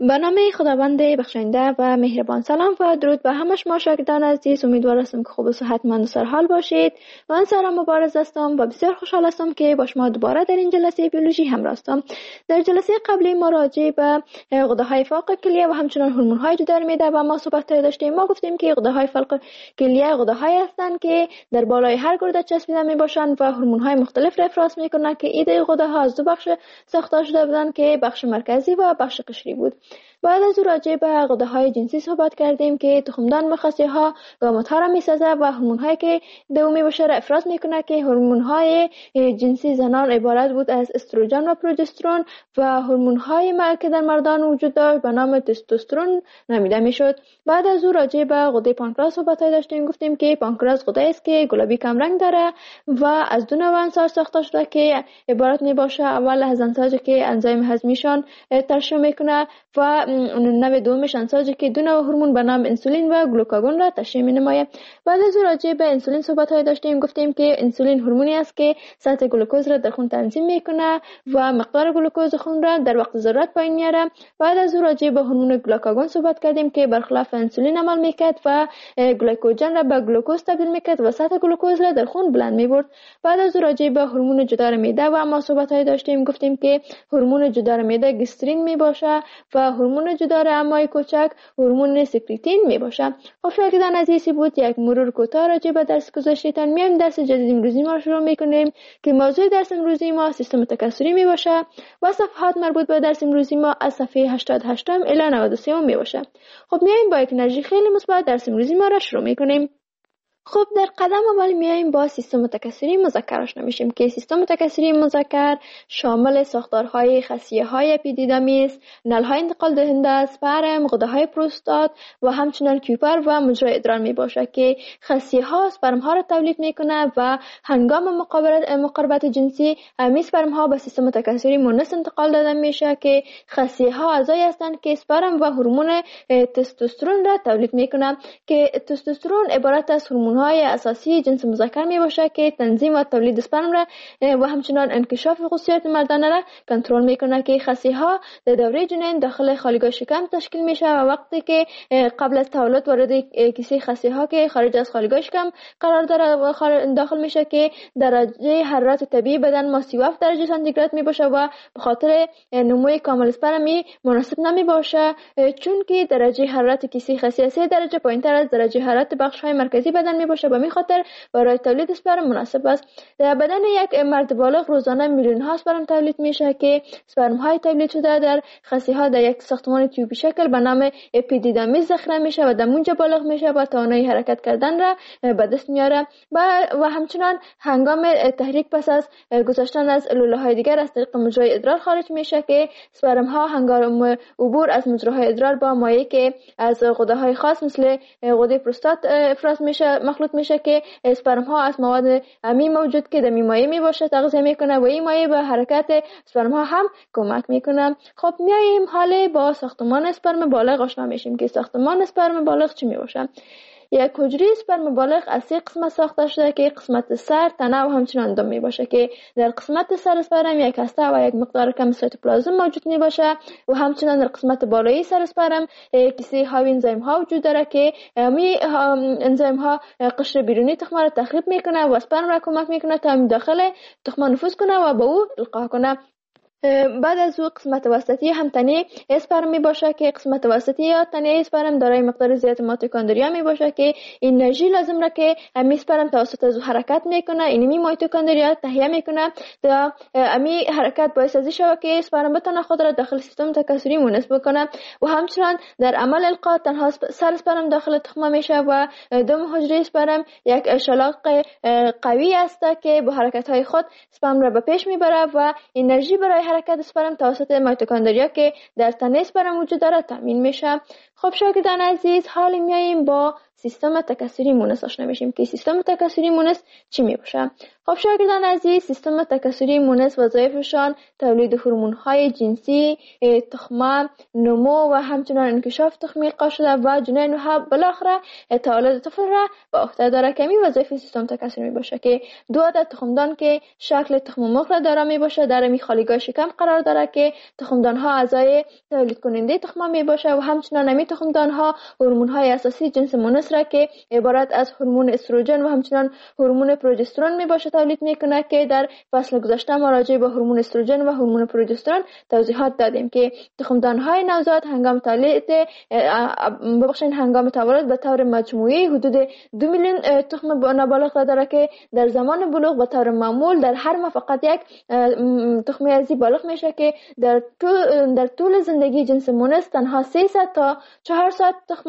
به نام خداوند بخشنده و مهربان. سلام و درود به همه شما شاگردان عزیز. امیدوار هستم که خوب و صحتمند و سرحال باشید. من سارا مبارز هستم و بسیار خوشحال هستم که با شما دوباره در این جلسه بیولوژی همراه هستم. در جلسه قبلی ما راجع به غده‌های فوق کلیه و همچنین هورمون‌های جدار معده و ما صحبت داشتیم. ما گفتیم که غده‌های فوق کلیه غده‌هایی هستند که در بالای هر گرده چسبیده میباشند و هورمون‌های مختلف را افراز میکنند که ایده غده‌ها از دو بخش ساخته شده بودند که بخش مرکزی و بخش قشری بود. بعد از او راجع به غده‌های جنسی صحبت کردیم که تخمدان و خصیه‌ها گامت‌ها را می‌سازه و هورمون‌هایی که دومی باشه را افراز میکنه که هورمون‌های جنسی زنان عبارت بود از استروژن و پروژسترون و هورمون‌های که در مردان وجود داشت به نام تستوسترون نامیده میشد. بعد از او راجع به غده پانکراس صحبت داشتیم. گفتیم که پانکراس غده است که گلابی کم رنگ داره و از دو نوع انساج ساخته شده که عبارت میباشه اول از انساجی که انزیم هضمیشان ترشح میکنه و نوع دومش انساجی که دو نوع هورمون به نام انسولین و گلوکاگون را تشکیل می‌نماید. بعد از اون راجع به انسولین صحبت داشتیم. گفتیم که انسولین هورمونی است که سطح گلوکوز را در خون تنظیم میکنه و مقدار گلوکوز خون را در وقت ضرورت پایین میاره. بعد از اون راجع به هورمون گلوکاگون صحبت کردیم که برخلاف انسولین عمل میکرد و گلیکوژن را به گلوکوز تبدیل میکرد و سطح گلوکوز را در خون بلند میبرد. بعد از اون راجع به هورمون جدار معده و ما صحبت داشتیم. گفتیم که هورمون جدار معده گسترین میباشه و هورمون جدار امعای کوچک هورمون سکریتین میباشه. خب شاگردان عزیزی بود یک مرور کوتاه راجع به درس گذشته‌تان. میایم درس جدید امروزی ما شروع میکنیم که موضوع درس امروزی ما سیستم تکثری میباشه و صفحات مربوط به درس امروزی ما از صفحه هشتاد و هشت الی نود و سه میباشه. خب میایم با یک انرژی خیلی مثبت درس امروزی ما را شروع میکنیم. خب در قدم اول میایم با سیستم تکثری مذکر آشنا میشیم که سیستم تکثری مذکر شامل ساختارهای خصیه‌های اپیدیدامیس، نل‌های انتقال دهنده، اسپرم، غده‌های پروستات و همچنین کیوپر و مجرای ادرار میباشه که خصیه‌ها اسپرم‌ها را تولید میکنه و هنگام مقاربت جنسی همین اسپرم‌ها به سیستم تکثری مونس انتقال داده میشه که خصیه‌ها اعضایی هستند که اسپرم و هورمون تستوسترون را تولید میکنه که تستوسترون عبارت از هورمون های اساسی جنس مذکر می باشه که تنظیم و تولید اسپرم را و همچنان انکشاف خصوصیات مردانه را کنترل میکنه که خصیه ها در دوره جنین داخل خالیگاه شکم تشکیل میشه و وقتی که قبل از تولد وارد کیسه خصیه ها که خارج از خالیگاه شکم قرار داره و داخل میشه که درجه حرارت طبیعی بدن ما سی و هفت درجه سانتیگراد می باشه و به خاطر نموی کامل اسپرمی مناسب نمی باشه چون که درجه حرارت کیسه خصیه سه درجه پایینتر از درجه حرارت بخش های مرکزی بدن باشه. به می خاطر برای تولید اسپرم مناسب است. در بدن یک مرد بالغ روزانه میلیون ها اسپرم تولید میشه که اسپرم های تولید شده در خصیه ها در یک ساختمان تیوبی شکل به نام اپیدیدامیس ذخیره میشه و در اونجا بالغ میشه و توانایی حرکت کردن را به دست میاره و همچنان هنگام تحریک پس از گذشتن از لوله های دیگر از طریق مجرای ادرار خارج میشه که اسپرم ها هنگام عبور از مجراهای ادرار با مایع که از غده های خاص مثل غده پروستات افراز میشه مخلوط میشه که اسپرم ها از مواد امی موجود که در مایع می باشه تغذیه میکنه و این مایع به حرکت اسپرم ها هم کمک میکنه. خب میایم حالا با ساختمان اسپرم بالغ آشنا میشیم که ساختمان اسپرم بالغ چی می باشه. یک حجره اسپرم بالغ از سه قسمت ساخته شده که قسمت سر، تنه و همچنین دم می باشه که در قسمت سر اسپرم یک هسته و یک مقدار کم سایتوپلازم موجود می باشه و همچنین در قسمت بالایی سر اسپرم کیسه های انزیم ها وجود داره که می انزیم ها قشر بیرونی تخم را تخریب میکنه و اسپرم را کمک میکنه تا داخل تخم نفوذ کنه و به او القا کنه. بعد از او قسمت وسطی هم تنه اسپرم می باشه که قسمت وسطی یا تنه اسپرم دارای مقدار زیاد میتوکندریا می باشه که انرژی لازم را که امی اسپرم توسط از حرکت میکنه اینمی میتوکندریا تهیه میکنه تا امی حرکت باعث از شود که اسپرم بتونه خود را داخل سیستم تکثری مونس بکنه و همچنین در عمل القا تنها سر اسپرم داخل تخمه میشه و دم حجره اسپرم یک شلاق قوی است که با حرکت های خود اسپرم را به پیش میبره و انرژی برای حرکت اسپرم توسط میتوکندریا که در تنه اسپرم وجود داره تامین میشه. خب شاگردان عزیز حالا میاییم با سیستم تکثری مونس آشنا میشیم که سیستم تکثری مونس چی می باشه. خب شاگردان عزیز، سیستم تکثری مونس وظایفشان تولید هورمون‌های جنسی، تخمه، نمو و همچنین انکشاف تخم القا شده و جنین و بالاخره تولد طفل را به عهده داره که می وظایف سیستم تکثری می باشه که دو عدد تخمدان که شکل تخم مرغ را داره می باشه در می خالیگاه شکم قرار داره که تخمدان ها اعضای تولید کننده تخمه می باشه و همچنین می تخمدان ها هورمون های اساسی جنس مونس را که عبارت از هورمون استروژن و همچنین هورمون پروژسترون می باشه تولید میکنه که در فصل گذشته ما راجع به هورمون استروژن و هورمون پروژسترون توضیحات دادیم که تخمدان های نوزاد هنگام تولید ببخشید هنگام تولد به طور مجموعی حدود دو میلیون تخم نابالغ داره که در زمان بلوغ به طور معمول در هر ماه فقط یک تخم ازی بالغ میشه که در طول در طول زندگی جنس مونس تنها سیصد تا چهارصد تخم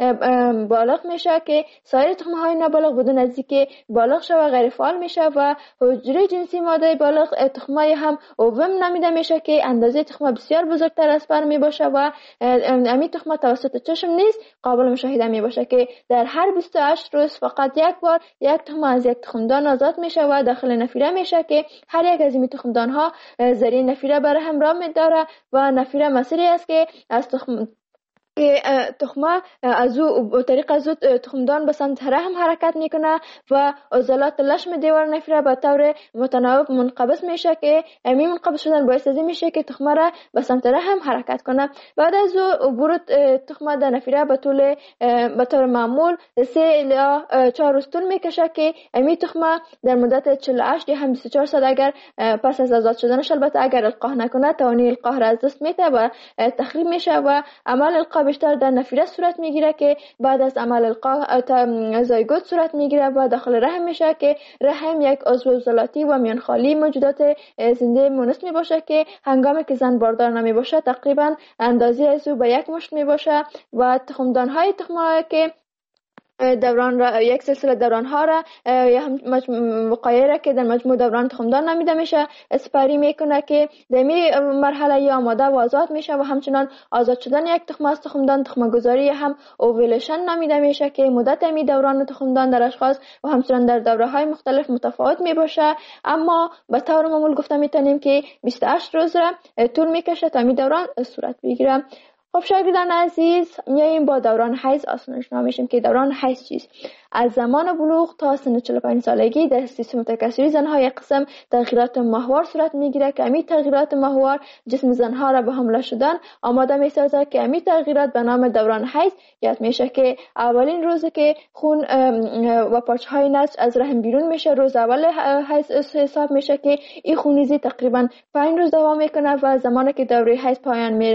بالغ میشه که سایر تخم های نابالغ بدون از اینکه بالغ شوه غیر فعال میشه و حجره جنسی ماده بالغ تخمه هم اووم نمیده میشه که اندازه تخمه بسیار بزرگتر از پر می باشه و امی تخمه توسط چشم نیست قابل مشاهده می باشه که در هر بیست و هشت روز فقط یک بار یک تخمه از یک تخمدان آزاد میشه و داخل نفیره میشه که هر یک از این تخمدان ها ذریع نفیره بر همراه می داره و نفیره مسیری است که از تخم که تخمه از او طریق از او تخمدان به سمت رحم حرکت میکنه و عضلات لشم دیوار نفیره به طور متناوب منقبض میشه که امی منقبض شدن باعث از این میشه که تخمه را به سمت رحم حرکت کنه. بعد از او عبور تخمه در نفیره به طول به طور معمول سه الی چهار روز طول میکشه که امی تخمه در مدت چهل و هشت یا هم بیست و چهار ساعت اگر پس از آزاد شدنش البته اگر القاح نکنه توانی القاح را از دست میده و تخریب میشه و عمل القاح بیشتر در نفیره صورت میگیره که بعد از عمل القاح زایگوت صورت میگیره و داخل رحم میشه که رحم یک عضو عضلاتی و میان خالی موجودات زنده مونس می باشه که هنگامی که زن باردار نمی باشه تقریبا اندازه از او به یک مشت می باشه و تخمدان های تخمه که دوران را یک سلسله دوران ها را یا هم وقایع را که در مجموع دوران تخمدان نامیده میشه اسپری میکنه که در می مرحله یا آماده و آزاد میشه و همچنان آزاد شدن یک تخم از تخمدان تخم گذاری هم اوویلیشن نامیده میشه که مدت می دوران تخمدان در اشخاص و همچنان در دوره های مختلف متفاوت می باشه اما به طور معمول گفته میتونیم که بیست و هشت روز را طول میکشه تا می دوران صورت بگیره. خب شاگردان عزیز، میاییم با دوران حیض آشنا میشیم که دوران حیض چیست. از زمان بلوغ تا سن چهل و پنج سالگی در سیستم تکثری زنها یک قسم تغییرات ماهوار صورت میگیره که امی تغییرات ماهوار جسم زنها را به حمله شدن آماده میسازه که امی تغییرات به نام دوران حیض یاد میشه که اولین روزی که خون و پارچه های نسج از رحم بیرون میشه روز اول حیض حساب میشه که این خونریزی تقریبا پنج روز دوام میکنه و زمانی که دوره حیض پایان می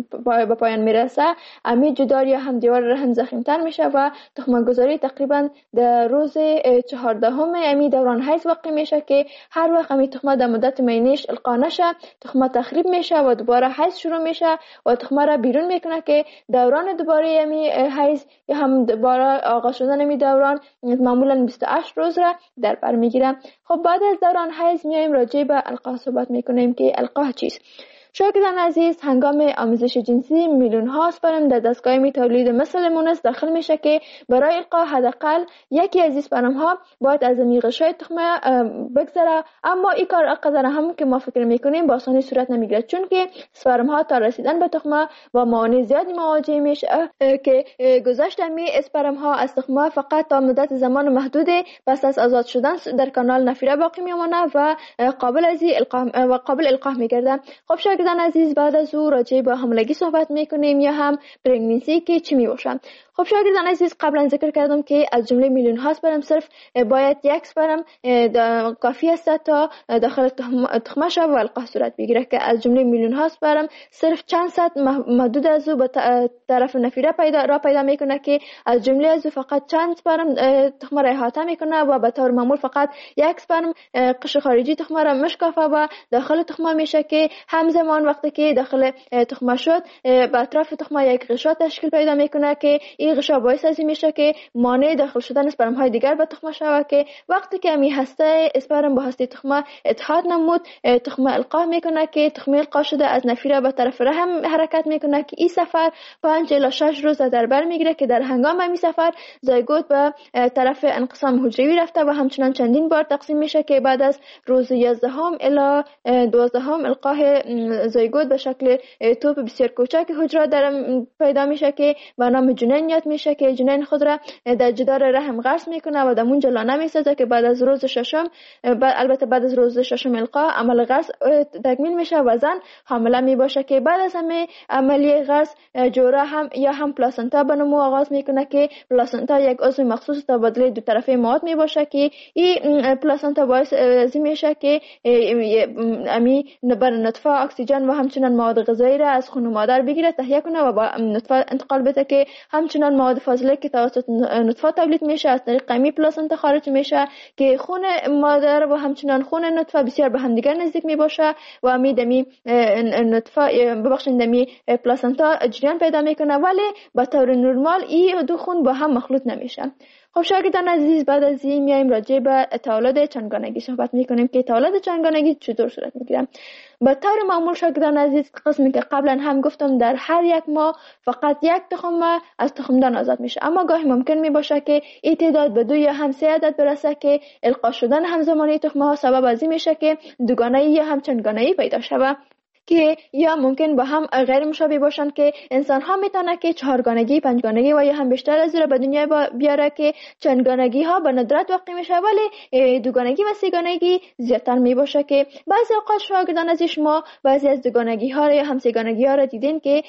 به پایان میرسه امی جدار یا هم دیوار رحم ضخیم‌تر میشه و تخم گذاری تقریبا در روز چهاردهم امی دوران حیض واقع میشه که هر وقت امی تخمه در مدت مینیش القا نشه تخمه تخریب میشه و دوباره حیض شروع میشه و تخمه را بیرون میکنه که دوران دوباره امی حیض یا هم دوباره آغاز شدن امی دوران معمولا بیست و هشت روز را در بر میگیره. خب بعد از دوران حیض میایم راجع به القاح صحبت میکنیم که القاح چیست. شاگردان عزیز، هنگام آموزش جنسی میلیون ها اسپرم در دستگاه می تولید مثل مونس داخل میشه که برای القاح حداقل یکی از اسپرم ها باید از غشای تخمه بگذره اما این کار قدر هم که ما فکر میکنیم با آسانی صورت نمیگیره چون که اسپرم ها تا رسیدن به تخمه با موانع زیادی مواجه میشه که گذشت می اسپرم ها از تخمه فقط تا مدت زمان محدود پس از آزاد شدن در کانال نفیره باقی میمونه و قابل از القاح و قابل القاح میگرده. خب شاگردان عزیز، بعد از او راجع به حاملگی صحبت میکنیم یا هم پرگننسی که چی میباشن. خب شاگردان عزیز، قبلا ذکر کردم که از جمله میلیون ها اسپرم صرف باید یک اسپرم کافی است تا داخل تخمه شود و القاح صورت بگیره که از جمله میلیون ها اسپرم صرف چند صد محدود از او به طرف نفیره پیدا را پیدا میکنه که از جمله از او فقط چند اسپرم تخمه را احاطه میکنه و به طور معمول فقط یک اسپرم قشر خارجی تخمه را مشکافه و داخل تخمه میشه که همزمان وقتی که داخل تخمه شد به اطراف تخمه یک غشا تشکیل پیدا میکنه که این این غشا باعث از این میشه که مانع داخل شدن اسپرم های دیگر به تخمه شود که وقتی که می هسته اسپرم با هسته تخمه اتحاد نمود، تخمه القا میکنه که تخمه القا شده از نفیره به طرف رحم حرکت میکنه که این سفر پنج الی شش روز در بر میگیره که در هنگام این سفر زایگوت به طرف انقسام حجروی رفته و همچنان چندین بار تقسیم میشه که بعد از روز یازدهم الی دوازدهم القاه زایگوت به شکل توپ بسیار کوچک حجره در پیدا میشه که به نام جنین یاد میشه که جنین خود را در جدار رحم غرس میکنه و در اونجا لانه میسازه که بعد از روز ششم البته بعد از روز ششم القا عمل غرس تکمیل میشه و زن حامله میباشه که بعد از همه عملیه غرس جوره هم یا هم پلاسنتا به نمو آغاز میکنه که پلاسنتا یک عضو مخصوص تبادله دو طرفه مواد میباشه که این پلاسنتا باعث میشه که امی بر نطفه اکسیژن و همچنان مواد غذایی را از خون مادر بگیره تهیه کنه و با نطفه انتقال بده که همچنان مواد فاضله که توسط نطفه تولید میشه از طریق امی پلاسنتا خارج میشه که خون مادر و همچنان خون نطفه بسیار به هم دیگر نزدیک میباشه و امی دمی نطفه ببخشید دمی پلاسنتا جریان پیدا میکنه ولی به طور نرمال این دو خون با هم مخلوط نمیشه. خب شاگردان عزیز بعد از این میایم راجع به تولد چندگانگی صحبت میکنیم که تولد چندگانگی چطور صورت میگیره. به طور معمول شاگردان عزیز قسمی که قبلا هم گفتم در هر یک ماه فقط یک تخم از تخمدان آزاد میشه، اما گاهی ممکن میباشه که این تعداد به دو یا هم سه عدد برسه که القا شدن همزمانی تخمه ها سبب از این میشه که دوگانه‌ای یا هم چندگانه‌ای پیدا شود که یا ممکن با هم غیر مشابه باشند که انسان ها میتونه که چهارگانگی، پنجگانگی و یا هم بیشتر از این به دنیا بیاره که چندگانگی ها به ندرت واقع میشه ولی دوگانگی و سه‌گانگی زیادتر میباشه که بعضی اوقات شاگردان از شما بعضی از دوگانگی ها یا هم سه‌گانگی ها را دیدین که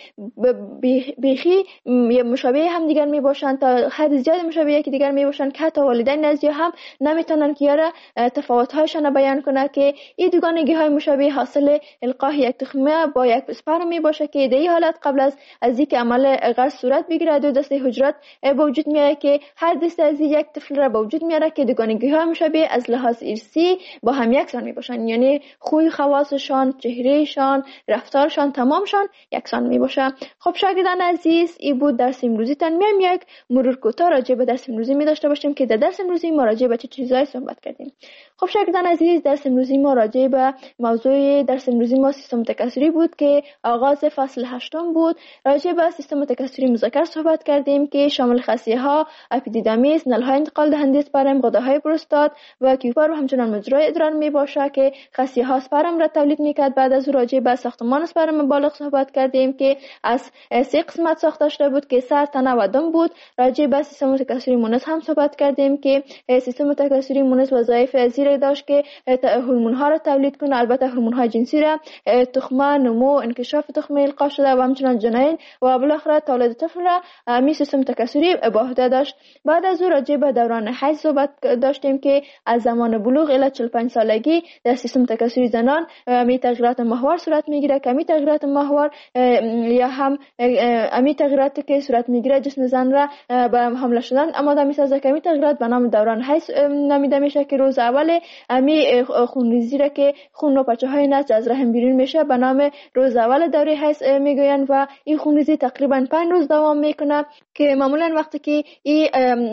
بیخی مشابه هم دیگر میباشند تا حد زیاد مشابه یکی دیگر میباشند که حتی والدین از هم نمیتونن که یاره تفاوت هایشان بیان کنه که این دوگانگی های مشابه حاصل القاء یک تخمه با یک اسپرم می باشه که در این حالت قبل از از اینکه عمل غرس صورت بگیره دو دسته حجرات به وجود میاره که هر دسته از یک طفل را به وجود میاره که دوگانگی ها مشابه از لحاظ ارثی با هم یکسان می باشن، یعنی خوی خواصشان، چهرهشان، رفتارشان تمامشان یکسان می باشه. خب شاگردان عزیز این بود درس امروزی تان. میایم یک مرور کوتاه راجع به درس امروزی می داشته باشیم که در درس امروزی ما راجع به چه چیزایی صحبت کردیم. خب شاگردان عزیز درس امروزی ما راجع به موضوع درس امروزی ما سیستم تکثری بود که آغاز فصل هشتم بود. راجع به سیستم تکثری مذکر صحبت کردیم که شامل خصیه ها، اپیدیدامیس، نلهای انتقال دهنده اسپرم، غده‌های پروستات و کیوپر و همچنان مجرای ادرار می باشه که خصیه ها اسپرم را تولید میکرد. بعد از راجع به ساختمان اسپرم بالغ صحبت کردیم که از سه قسمت ساخته شده بود که سر، تنه و دم بود. راجع به سیستم تکثری مونس هم صحبت کردیم که سیستم تکثری مونس وظایف زیر داشت که هورمون ها را تولید کنه، البته هورمون های جنسی را، تخمه، نمو، انکشاف تخمه القا شده و همچنان جنین و بالاخره تولد طفل را می سیستم تکثری به عهده داشت. بعد از او راجع به دوران حیض صحبت داشتیم که از زمان بلوغ الی چهل و پنج سالگی در سیستم تکثری زنان می تغییرات ماهوار صورت میگیره که می تغییرات ماهوار یا هم می تغییراتی که صورت میگیره جسم زن را به حمل شدن آماده میسازه که می تغییرات به نام دوران حیض نامیده میشه که روز اول می خونریزی را که خون و پچه های نسج از رحم بیرون میشه به نام روز اول دوره حیض میگوین و این خونریزی تقریبا پنج روز دوام میکنه که معمولا وقتی که این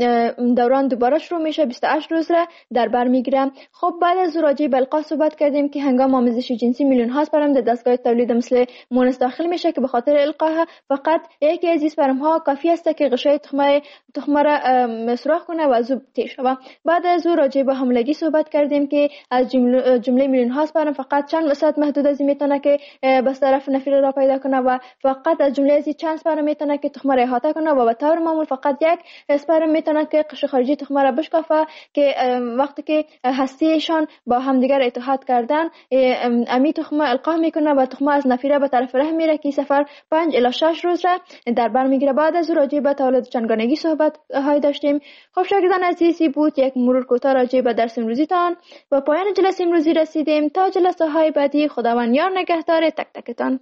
دوران دوباره شروع میشه بیست و هشت روز را در بر میگیره. خب بعد از راجع به القاء صحبت کردیم که هنگام آمیزش جنسی میلیون ها اسپرم در دستگاه تولید مثل مونس داخل میشه که به خاطر القاء فقط یکی از اسپرم ها کافی است که غشای تخمه تخمه را سوراخ کنه و زوب تیر شود. بعد از راجع به حاملگی صحبت کردیم که از جمله جمله میلیون ها اسپرم فقط چند صد محدود از میتونه که بس طرف نفیر را پیدا کنه و فقط از جمله از چند اسپرم میتونه که تخمه را احاطه کنه و به طور معمول فقط یک اسپرم میتونه که قشر خارجی تخمه را بشکافه که وقتی که هستیشان با همدیگر اتحاد کردن امی تخمه القا میکنه و تخمه از نفیره به طرف رحم میره که سفر پنج الی شش روز را در بر میگیره. بعد از راجع به تولد چندگانگی صحبت های داشتیم. خب شاگردان عزیزی بود یک مرور کوتاه راجع به درس امروزیتان و پایان جلسه امروزی رسیدیم. تا جلسه های بعدی خداوند یار نگهدار تک تکتان.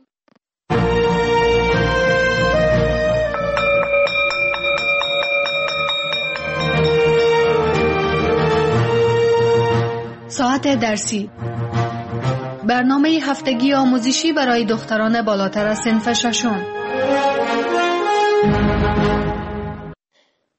ساعت درسی، برنامه هفتگی آموزشی برای دختران بالاتر از صنف ششم.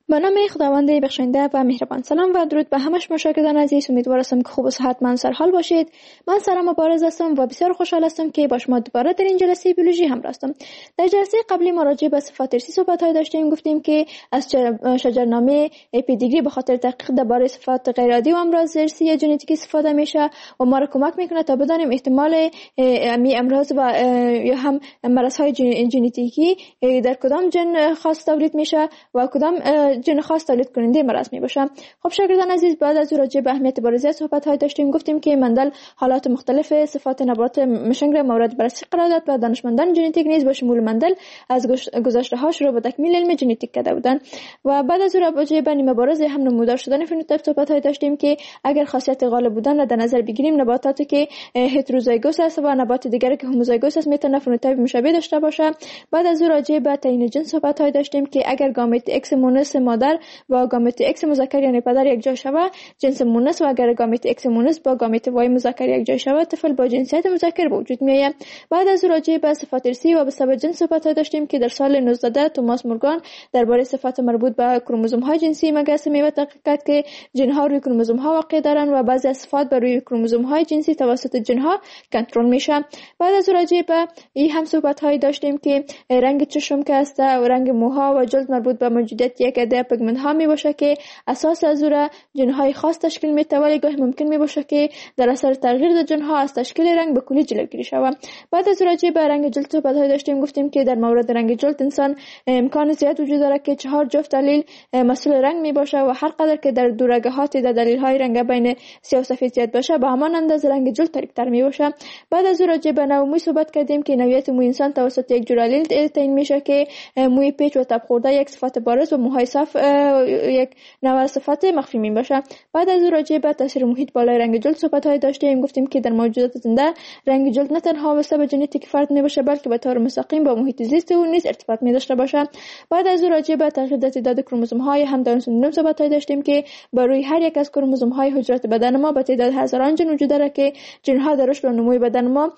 به نام خداوند بخشنده و مهربان. سلام و درود به همه شما شاگردان عزیز. امیدوار هستم که خوب و صحتمند سر حال باشید. من سارا مبارز هستم و بسیار خوشحال هستم که با شما دوباره در این جلسه بیولوژی همراه هستم. در جلسه قبلی ما راجع به صفات ارثی صحبت‌های داشتیم. گفتیم که از شجرنامه پدیگری به خاطر تحقیق درباره صفات غیر عادی و امراض ارثی یا ژنتیکی استفاده میشه و ما را کمک میکنه تا بدانیم احتمال می امراض و یا هم مرض‌های ژنتیکی در کدام جن خاص تولید میشه و کدام جن خاص تولید کننده مرض می باشه. خب شاگردان عزیز، بعد از راجع به اهمیت بارزی صحبت های داشتیم. گفتیم که مندل حالات مختلف صفات نبات مشنگ را مورد بررسی قرار داد و دانشمندان ژنتیک نیز با شمول مندل از گذشته هاش رو به تکمیل علم ژنتیک کرده بودند و بعد از راجع به نیمه بارز هم نمودار شدن فنوتیپ صحبت های داشتیم که اگر خاصیت غالب بودن را در نظر بگیریم، نباتاتی که هتروزایگوس است و نبات دیگری که هوموزایگوس است میتونه فنوتیپ مشابه داشته باشه. بعد از راجع به تعیین جنس صحبت های داشتیم که اگر گامت ایکس مونس مادر با گامت ایکس مذکر یعنی پدر یک جای شود جنس مونس و اگر گامت ایکس مونس با گامت وای مذکر یک جای شود طفل با جنسیت مذکر به وجود میآید. بعد از راجع به صفات ارثی و به سبب جنس صحبت داشتیم که در سال نوزده توماس مورگان درباره صفات مربوط به کروموزوم های جنسی مگس می تحقیق کرد که جن ها روی کروموزوم ها واقع دارند و بعضی از صفات بر روی کروموزوم های جنسی توسط جن ها کنترل میشه. بعد از راجع به این هم صحبت های داشتیم که رنگ چشم که است و رنگ موها و جلد مربوط به موجودیت یک عده پیگمنت ها می باشه که اساس از او را جن های خاص تشکیل میده، ولی گاهی ممکن می باشه که در اثر تغییر در جن ها از تشکیل رنگ به کلی جلوگیری شود. بعد از راجع به رنگ جلد صحبت های داشتیم. گفتیم که در مورد رنگ جلد انسان امکان زیاد وجود داره که چهار جفت دلیل مسئول رنگ می باشه و هر قدر که در دورگهات در دلیل های رنگ بین سیاه و سفید زیاد باشه به همان اندازه رنگ جلد تاریک تر می باشه. بعد از راجع به نوع موی صحبت کردیم که نوعیت موی انسان توسط یک جور الیل تعیین میشه که موی پیچ و تب خورده یک صفت بارز و موهای صاف یک نوع صفت مخفی می باشه. بعد از راجع به تاثیر محیط بالای رنگ جلد صحبت های داشتیم. گفتیم که در موجودات زنده رنگ جلد نه تنها واسه به ژنتیک فرد می باشه بلکه به طور مستقیم با محیط زیست او نیز ارتباط می داشته باشه. بعد از راجع به تغییر در تعداد کروموزوم های هم داون سندروم صحبت های داشتیم که بر روی هر یک از کروموزوم های حجرات بدن ما به تعداد هزاران جن وجود داره که جن ها در رشد و نمو بدن ما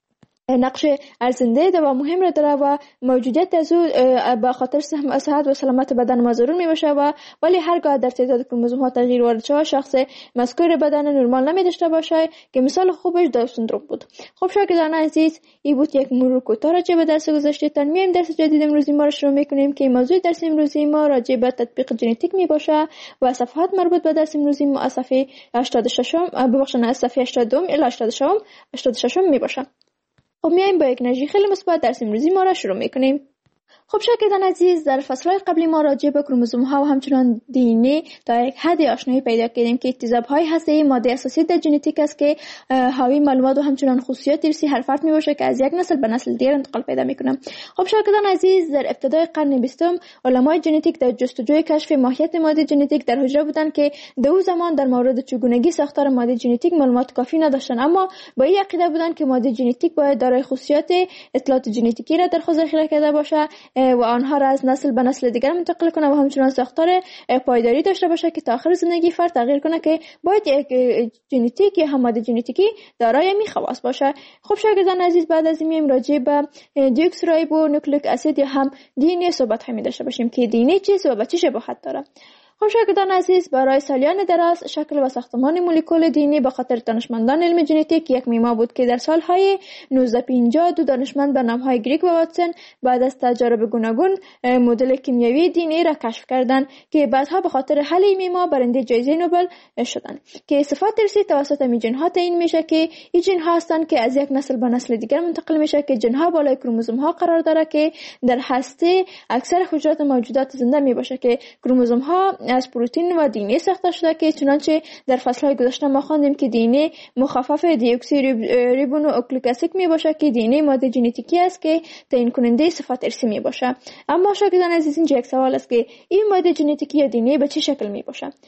نقش ارزنده و مهم را داره و موجودیت از او به خاطر صحت و سلامت بدن ما ضرور می باشه و ولی هرگاه در تعداد کروموزوم ها تغییر وارد شود شخص مذکور بدن نرمال نمی داشته باشه که مثال خوبش داون سندروم بود. خب شاگردان عزیز، این بود یک مرور کوتاه راجع به درس گذشته. تا میایم درس جدید امروزی ما را شروع میکنیم که موضوع درس امروزی ما راجع به تطبیق ژنتیک می باشه و صفحات مربوط به درس امروزی ما از صفحه هشتاد و شش ببخشید از صفحه هشتاد الی هشتاد و شش می باشه. خب میایم با یک انرژی خیلی مثبت درس امروزی ما را شروع میکنیم. خب شاگردان عزیز، در فصل‌های قبلی ما راجع به کروموزوم ها و همچنان دی ان ای تا یک حد آشنایی پیدا کردیم که اکتساب‌های هسته‌ای ماده اساسی در ژنتیک است که حاوی معلومات و همچنان خصوصیات ارثی هر فرد میباشه که از یک نسل به نسل دیگر انتقال پیدا میکنه. خب شاگردان عزیز، در ابتدای قرن بیستم علمای ژنتیک در جستجوی کشف ماهیت ماده ژنتیک در حجره بودند که در اون زمان در مورد چگونگی ساختار ماده ژنتیک معلومات کافی نداشتند، اما با این عقیده بودند که ماده ژنتیک باید دارای خصوصیات اطلاعات ژنتیکی را در خود ذخیره کرده باشه و آنها را از نسل به نسل دیگر منتقل کنه و همچنان ساختار پایداری داشته باشه که تا آخر زندگی فرد تغییر کنه که باید یک ژنتیک یا هم ماده ژنتیکی دارای می خواص باشه. خب شاگردان عزیز، بعد از این میایم راجع به دیوکس رایبو نوکلیک اسید یا هم دی ان ای صحبت همی داشته باشیم که دی ان ای چیست و به چه شباهت داره. خب شاگردان عزیز، برای سالیان دراز شکل و ساختمان مولکول دی ان ای به خاطر دانشمندان علم ژنتیک یک معما بود که در سالهای نوزده پنجاه دو دانشمند به نامهای گریگ و واتسون بعد از تجارب گوناگون مدل کیمیایی دی ان ای را کشف کردند که بعدها به خاطر حل این معما برنده جایزه نوبل شدند که صفات ارثی توسط می ژن ها تعیین میشه که این ژن ها هستند که از یک نسل به نسل دیگر منتقل میشه که ژن ها بالای کروموزوم ها قرار داره که در هسته اکثر حجرات موجودات زنده می باشه که کروموزوم ها از پروتئین و دی ان ای ساخته شده که چنانچه در فصل‌های گذشته ما خواندیم که دی ان ای مخفف دیوکسی ریبونوکلیک اسید می باشه که دی ان ای ماده ژنتیکی است که تعیین کننده صفات ارثی می باشه. اما شاگردان عزیز، اینجا یک سوال است که این ماده ژنتیکی یا دی ان ای به چه شکل می باشه؟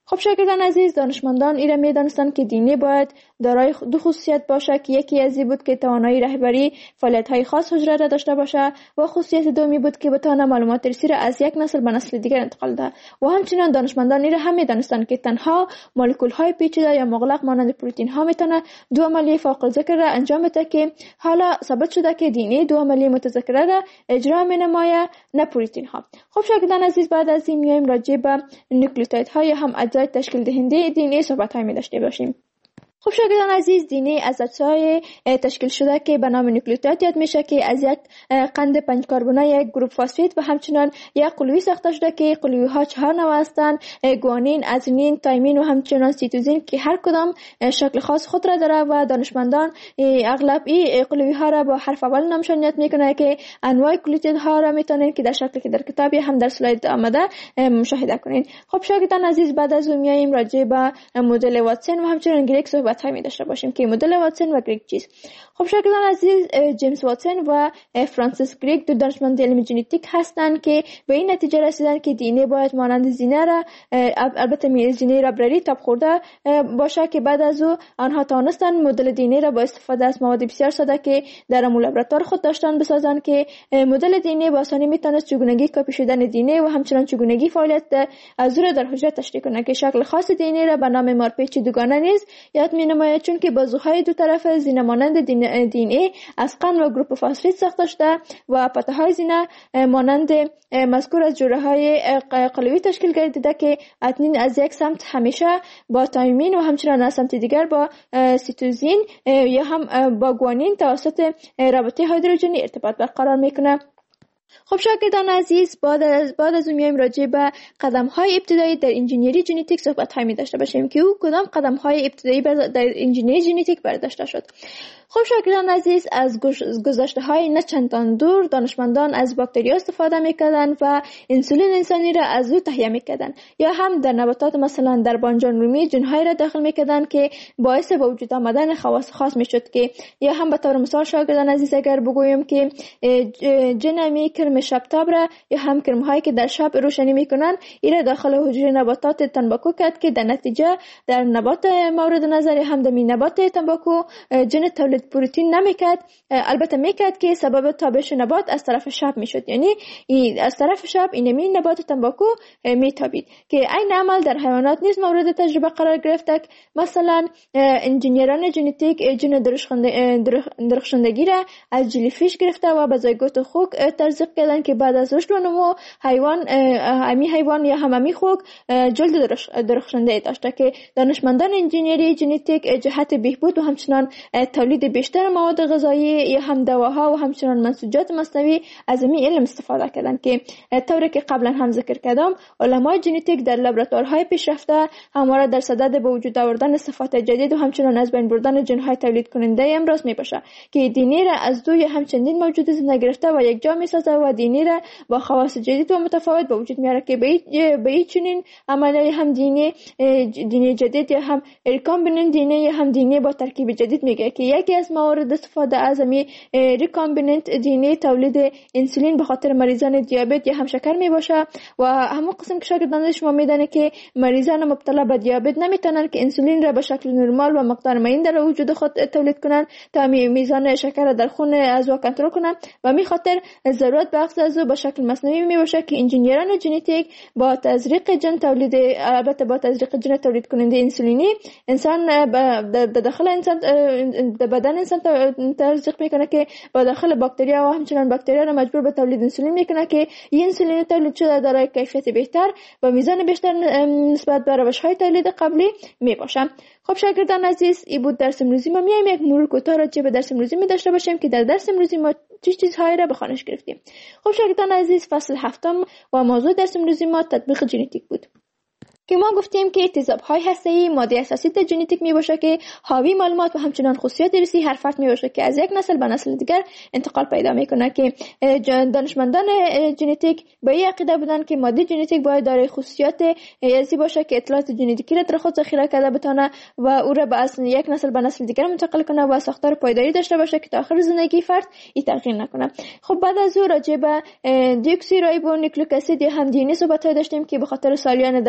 خب شاگردان عزیز، دانشمندان ایره می دانستند که دی ان ای باید دارای دو خصوصیت باشه که یکی از این بود که توانایی رهبری فعالیت‌های خاص حجره را داشته باشه و خصوصیت دومی بود که بتونه معلومات ریسی را از یک نسل به نسل دیگر انتقال ده. و همچنین دانشمندان ایره هم می دانستند که تنها مولکول‌های پیچیده یا مغلق مانند پروتئین‌ها میتونه دو عملیه فوق الذکر را انجام بده که حالا ثابت شده که دی ان ای دو عملیه متذکره را اجرا می‌نماید، نه پروتئین‌ها. خب شاگردان عزیز، بعد از این میایم راجع به نوکلئوتیدهای هم اجزای تشکیل دهنده دی ان ای صحبت‌های می داشته باشیم. خب شاگردان عزیز، دی ان ای از اجزای تشکیل شده که به نام نوکلئوتید یاد میشه که از یک قند پنج کربنی یک گروپ فسفید و همچنین یک قلوی ساخته شده که قلوی ها چهار نوع هستند: گوانین، ادرینین، تایمین و همچنین سیتوزین که هر کدام شکل خاص خود را داره و دانشمندان اغلب این قلوی ها را با حرف اول نامشانیت میکنه که انواع نوکلئوتید ها را میتونین که در شکلی که در کتابی هم در سلاید آمده مشاهده کنین. خب شاگردان عزیز، بعد از اون میایم راجع به مدل واتسون و همچنین گریگ صحبت های می داشته باشیم که مدل واتسون و گریگ چیست. خب شاگردان عزیز، جیمز واتسون و فرانسیس گریگ دو دانشمند علم ژنتیک هستند که به این نتیجه رسیدن که دی ان ای باید مانند زینه را، البته می زینه ربرری تاب خورده باشه، که بعد از او آنها توانستند مدل دی ان ای را با استفاده از مواد بسیار ساده که در لابراتوار خود داشتن بسازند که مدل دی ان ای با آسانی میتونست چگونگی کپی شدن دی ان ای و همچنین چگونگی فعالیت از او را در حجره تشریح کنه که شکل خاص دی ان ای را به نام مارپیچ دوگانه نیز یاد می‌نماید، چون که بازوهای دو طرف زینه مانند دی ان ای از قند و گروپ فسفید ساخته شده و پته‌های زینه مانند مذکور از جوړه‌های قلوی تشکیل گردیده که ادنین از یک سمت همیشه با تایمین و همچنین از سمت دیگر با سیتوزین یا هم با گوانین توسط رابطه هیدروژنی ارتباط برقرار میکنه. خب شاگردان عزیز، بعد از بعد از اون میایم راجع به قدم‌های ابتدایی در انجینیری ژنتیک صحبت‌های می داشته باشیم که او کدام قدم‌های ابتدایی در انجینیری ژنتیک برداشته شد. خب شاگردان عزیز، از گذشته‌های نه چندان دور دانشمندان از باکتریا استفاده می‌کردند و انسولین انسانی را از او تهیه می‌کردند، یا هم در نباتات مثلا در بانجان رومی جن‌های را داخل می‌کردند که باعث به وجود آمدن خواص خاص می‌شد، که یا هم به طور مثال شاگردان عزیز اگر بگویم که جن می کرم شبتاب را یا هم کرم‌هایی که در شب روشنی می‌کنند این را داخل حجره نباتات تنباکو کرد که در نتیجه در نبات مورد نظر هم در نبات تنباکو جن تولید پروتئین نمیکرد، البته میکرد که سبب تابش نبات از طرف شب میشد، یعنی از طرف شب اینمی نبات تنباکو میتابید که این عمل در حیوانات نیز مورد تجربه قرار گرفته. مثلا انجینیران ژنتیک جن درخشندگی را از جلیفیش گرفته و به زایگوت خوک تزریق کردن که بعد از رشد و نمو حیوان امی حیوان یا هم امی خوک جلد درخشنده داشته که دانشمندان انجینیری ژنتیک جهت بهبود و همچنان تولید بیشتر مواد غذایی یا هم دواها و همچنان منسوجات مصنوعی از این علم استفاده کردند که طوری که قبلا هم ذکر کردم علمای ژنتیک در لابراتوارهای پیشرفته همواره در صدد به وجود آوردن صفات جدید و همچنان از بین بردن ژن‌های تولید کننده امروز میباشه که دی ان ای را از دو یا هم چندین موجود زنده گرفته و یک جا میسازه و دی ان ای را با خواص جدید و متفاوت به وجود میاره که به این چنین عملیه هم دی ان ای دی ان ای جدید یا هم ریکامبیننت دی ان ای یا هم دی ان ای با ترکیب جدید میگه که یکی از موارد استفاده از می ریکامبیننت دی ان ای تولید انسولین به خاطر مریضان دیابت یا هم شکر می باشه و همون قسم که شاگردان شما میدانه که مریضان مبتلا به دیابت نمیتونن که انسولین را به شکل نرمال و مقدار معین در وجود خود تولید کنن تا میزان شکر در خون از او کنترل کنن و می خاطر ضرورت به اخذ از او به شکل مصنوعی می باشه که انجینیران ژنتیک با تزریق ژن تولید البته با تزریق ژن تولید کننده انسولینی انسان به داخل انسان در بدن انسان تزریق میکنه که با داخل باکتریا و همچنان باکتریا را مجبور به تولید انسولین میکنه که این انسولین تولید شده دارای کیفیت بهتر و میزان بیشتر نسبت به روش‌های تولید قبلی میباشه. خب شاگردان عزیز، این بود درس امروزی ما. میایم یک مرور کوتاه راجع به درس امروزی می داشته باشیم که در درس امروزی ما چه چیزهایی را به خوانش گرفتیم. خب شاگردان عزیز، فصل هفتم و موضوع درس امروزی ما تطبیق ژنتیک بود که ما گفتیم که تیزاب‌های هسته‌ای ماده اساسی در ژنتیک میباشه که حاوی معلومات و همچنان خصوصیات ریسی هر فرد میباشه که از یک نسل به نسل دیگر انتقال پیدا میکنه که دانشمندان ژنتیک به این عقیده بودن که ماده ژنتیک باید دارای خصوصیات ریسی باشه که اطلاعات ژنتیکی را در خود ذخیره کرده بتونه و او را به اصل یک نسل به نسل دیگر منتقل کنه و ساختار پایداری داشته باشه که تا آخر زندگی فرد این تغییر نکنه. خب بعد از او راجع به دیوکسی رایبونوکلیک اسید یا هم دی ان ای صحبت داشتیم که به خاطر سالیان دراز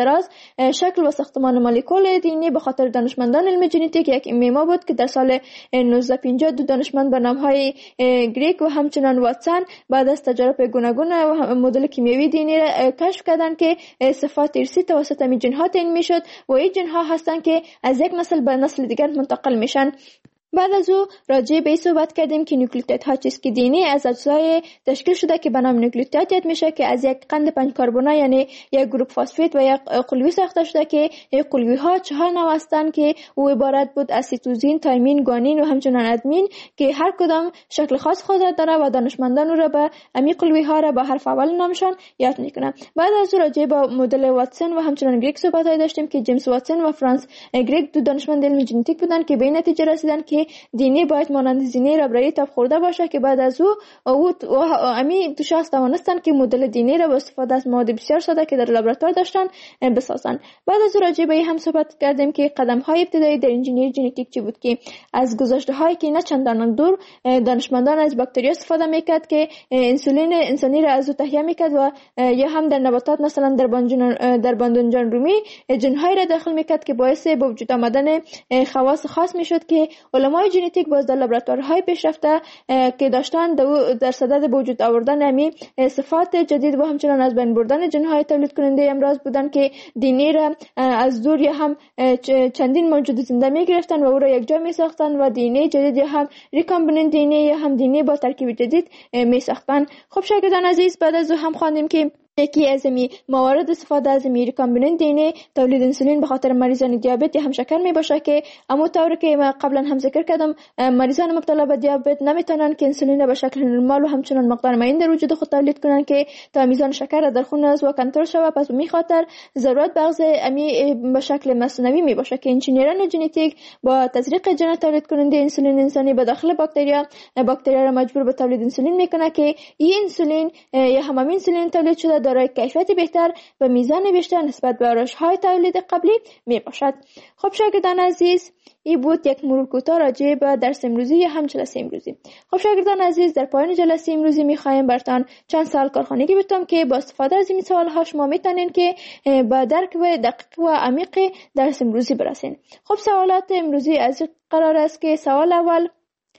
شکل و ساختمان مولکول دی ان ای به خاطر دانشمندان علم ژنتیک یک ایما بود که در سال نوزده پنجاه دو دانشمند به نام‌های گریک و همچنان واتسون بعد از تجارب گوناگون و مدل کیمیایی دی ان ای را کشف کردند که صفات ارثی توسط می ژن‌ها تعیین میشد و این ژن‌ها هستند که از یک نسل به نسل دیگر منتقل میشن. بعد از او راجع به این صحبت کردیم که نوکلئوتیدها چیست که دی ان ای از اجزای تشکیل شده که به نام نوکلئوتید یاد میشه که از یک قند پنج کربنی یعنی یک گروپ فسفید و یک قلوی ساخته شده که این قلوی ها چهار نوع هستند که او عبارت بود از سیتوزین، تایمین، گوانین و همچنان ادمین که هر کدام شکل خاص خود را داره و دانشمندان را به همین قلوی ها را با حرف اول نامشان یاد میکنن. بعد از او راجع به مدل واتسون و همچنان گریک صحبت داشتیم که جیمز واتسون و فرانس گریک دو دانشمند علم ژنتیک بودند که به این نتیجه رسیدند که دی ان ای باید مانند زینه ربرایی تاب خورده باشه که بعد از او او امی دو شخص توانستند که مدل دی ان ای را با استفاده از مواد بسیار ساده که در لابراتوار داشتن بسازن. بعد از او راجع به هم صحبت کردیم که قدم های ابتدایی در انجینیری ژنتیک چی بود که از گذشته هایی که نه چندان دور دانشمندان از باکتری استفاده میکرد که انسولین انسانی را از او تهیه میکرد و یا هم در نباتات مثلا در بانجان در باندونجان رومی جنهای را داخل میکرد که باعث به وجود آمدن خواص خاص میشد که علمای ژنتیک باز در لابراتوارهای پیشرفته که داشتن در صدد به وجود آوردن امی صفات جدید و همچنان از بین بردن جنهای تولید کننده امراض بودن که دی ان ای را از دور یا هم چندین موجود زنده می گرفتن و او را یک جا می ساختن و دی ان ای جدید یا هم ریکامبیننت دی ان ای یا هم دی ان ای با ترکیب جدید می ساختن. خب شاگردان عزیز، بعد از او هم خواندیم که یکی از می موارد استفاده از می ریکامبیننت دی ان ای تولید انسولین به خاطر مریضان دیابت یا هم شکر می باشه که اما طوری که ما قبلا هم ذکر کردم مریضان مبتلا به دیابت نمیتونن که انسولین را به شکل نرمال و همچنان مقدار معین در وجود خود تولید کنن که تا میزان شکر در خون از و کنترل شود. پس به خاطر ضرورت بغض امی به شکل مصنوعی می باشه که انجینیران ژنتیک با تزریق ژن تولید کننده انسولین انسانی به داخل باکتریا باکتریا را مجبور به تولید انسولین میکنه که این انسولین یا هم انسولین تولید شده دارای کیفیت بهتر و میزان بیشتر نسبت به روش‌های تولید قبلی می باشد. خب شاگردان عزیز، این بود یک مرور کوتاه راجع به درس امروزی یا هم جلسه امروزی. خب شاگردان عزیز، در پایان جلسه امروزی می‌خوایم براتون چند سوال کارخانگی بتونم که با استفاده از این سوال‌ها شما میتونین که با درک و دقیق و عمیق درس امروزی برسین. خب سوالات امروزی از قرار است که سوال اول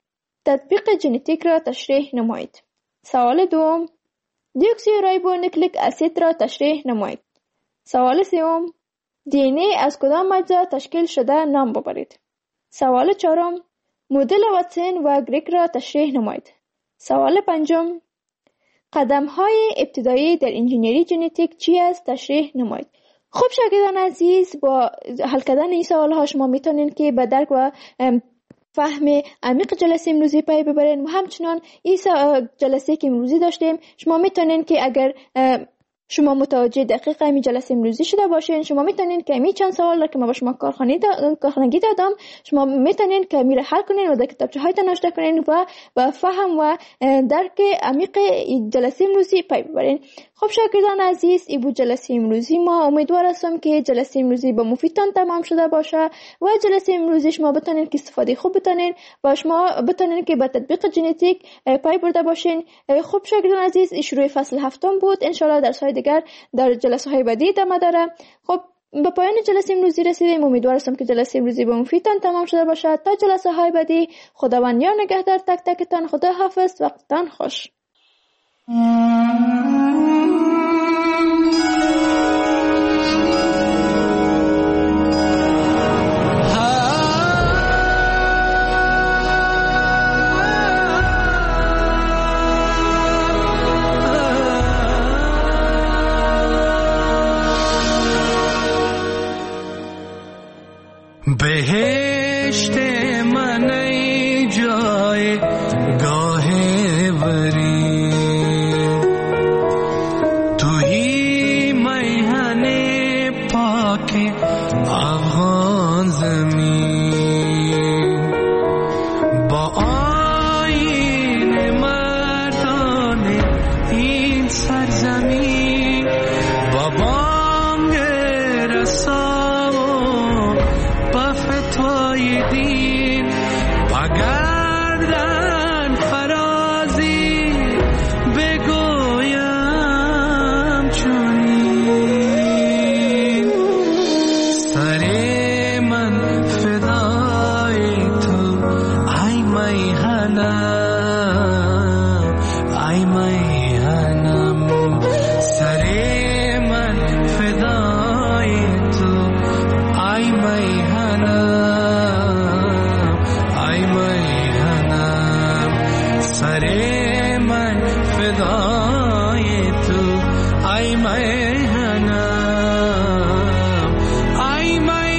تطبیق ژنتیک را تشریح نمایید. سوال دوم دیوکسیریبونوکلیک اسید را تشریح نمایید. سوال سوم دی ان ای از کدام اجزا تشکیل شده نام ببرید. سوال چهارم مدل واتسون و گریک را تشریح نمایید. سوال پنجم قدم‌های ابتدایی در انجینیری ژنتیک چی است تشریح نمایید. خب شاگردان عزیز، با حل کردن این سوال‌ها شما میتونین که به درک و فهم عمیق جلسه امروزی پی ببرین و همچنان این جلسه که امروزی داشتیم شما میتونین که اگر شما متوجه دقیق همین جلسه امروزی شده باشین شما میتونین که همین چند سوال را که ما با شما کارخانگی دادم شما میتونین که میره حل کنین و در کتابچه هایتان نوشته کنین و با فهم و درک عمیق جلسه امروزی پی ببرین. خب شاگردان عزیز، این بود جلسه امروزی ما. امیدوار هستم که جلسه امروزی با مفیدتان تمام شده باشه و جلسه امروزی شما بتونین که استفاده خوب بتونین و شما بتونین که با تطبیق ژنتیک پی برده باشین. خب شاگردان عزیز، این شروع فصل هفتم بود. ان شاء الله درس های دیگر در جلسه های بعدی ادامه داره. خب به پایان جلسه امروزی رسیدیم. امیدوار هستم که جلسه امروزی با مفیدتان تمام شده باشه. تا جلسه های بعدی خداوند یار نگهدار تک تکتان. خدا حافظ. وقتتان خوش. بهشت من ای جای گاه وری توی میهن پاک افغان زمین با آیین مردان این سرزمین با بانگ رسا فتوای دین و گردن فرازی بگویم چونین میهنم ای میهنم سر من فدای تو ای میهنم ای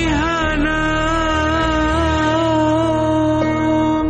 میهنم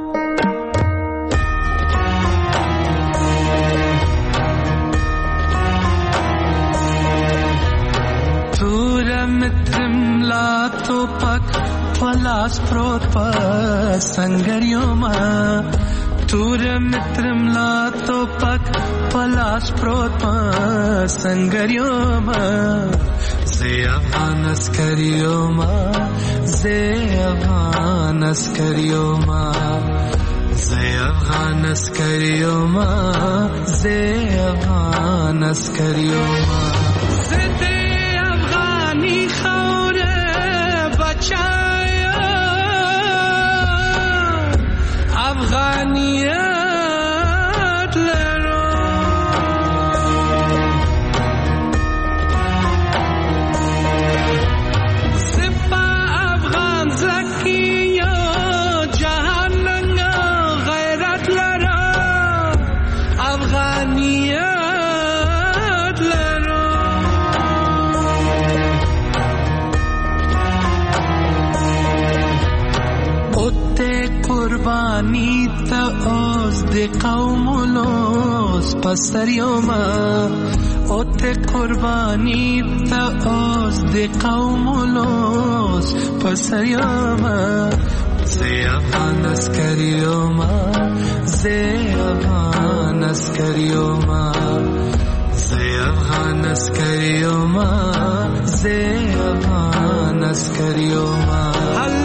مترم لا تو پک پلاس پروت پا سنگریو ما تور مترم لا تو پک پلاس پروت پا سنگریو ما زی افغان اسکریو ما زی افغان اسکریو ما زی افغان اسکریو ما زی افغان اسکریو ما نی خوره بچایا افغانیت لرو سپا افغان زکیو جهان لنگا غیرت لرو افغانیت لرو قربانی تا از دی قوم لوس پسریوما اوت قربانی تا از دی قوم لوس پسریوما زی افغان اسکریوما زی افغان اسکریوما زی افغان اسکریوما زی افغان اسکریوما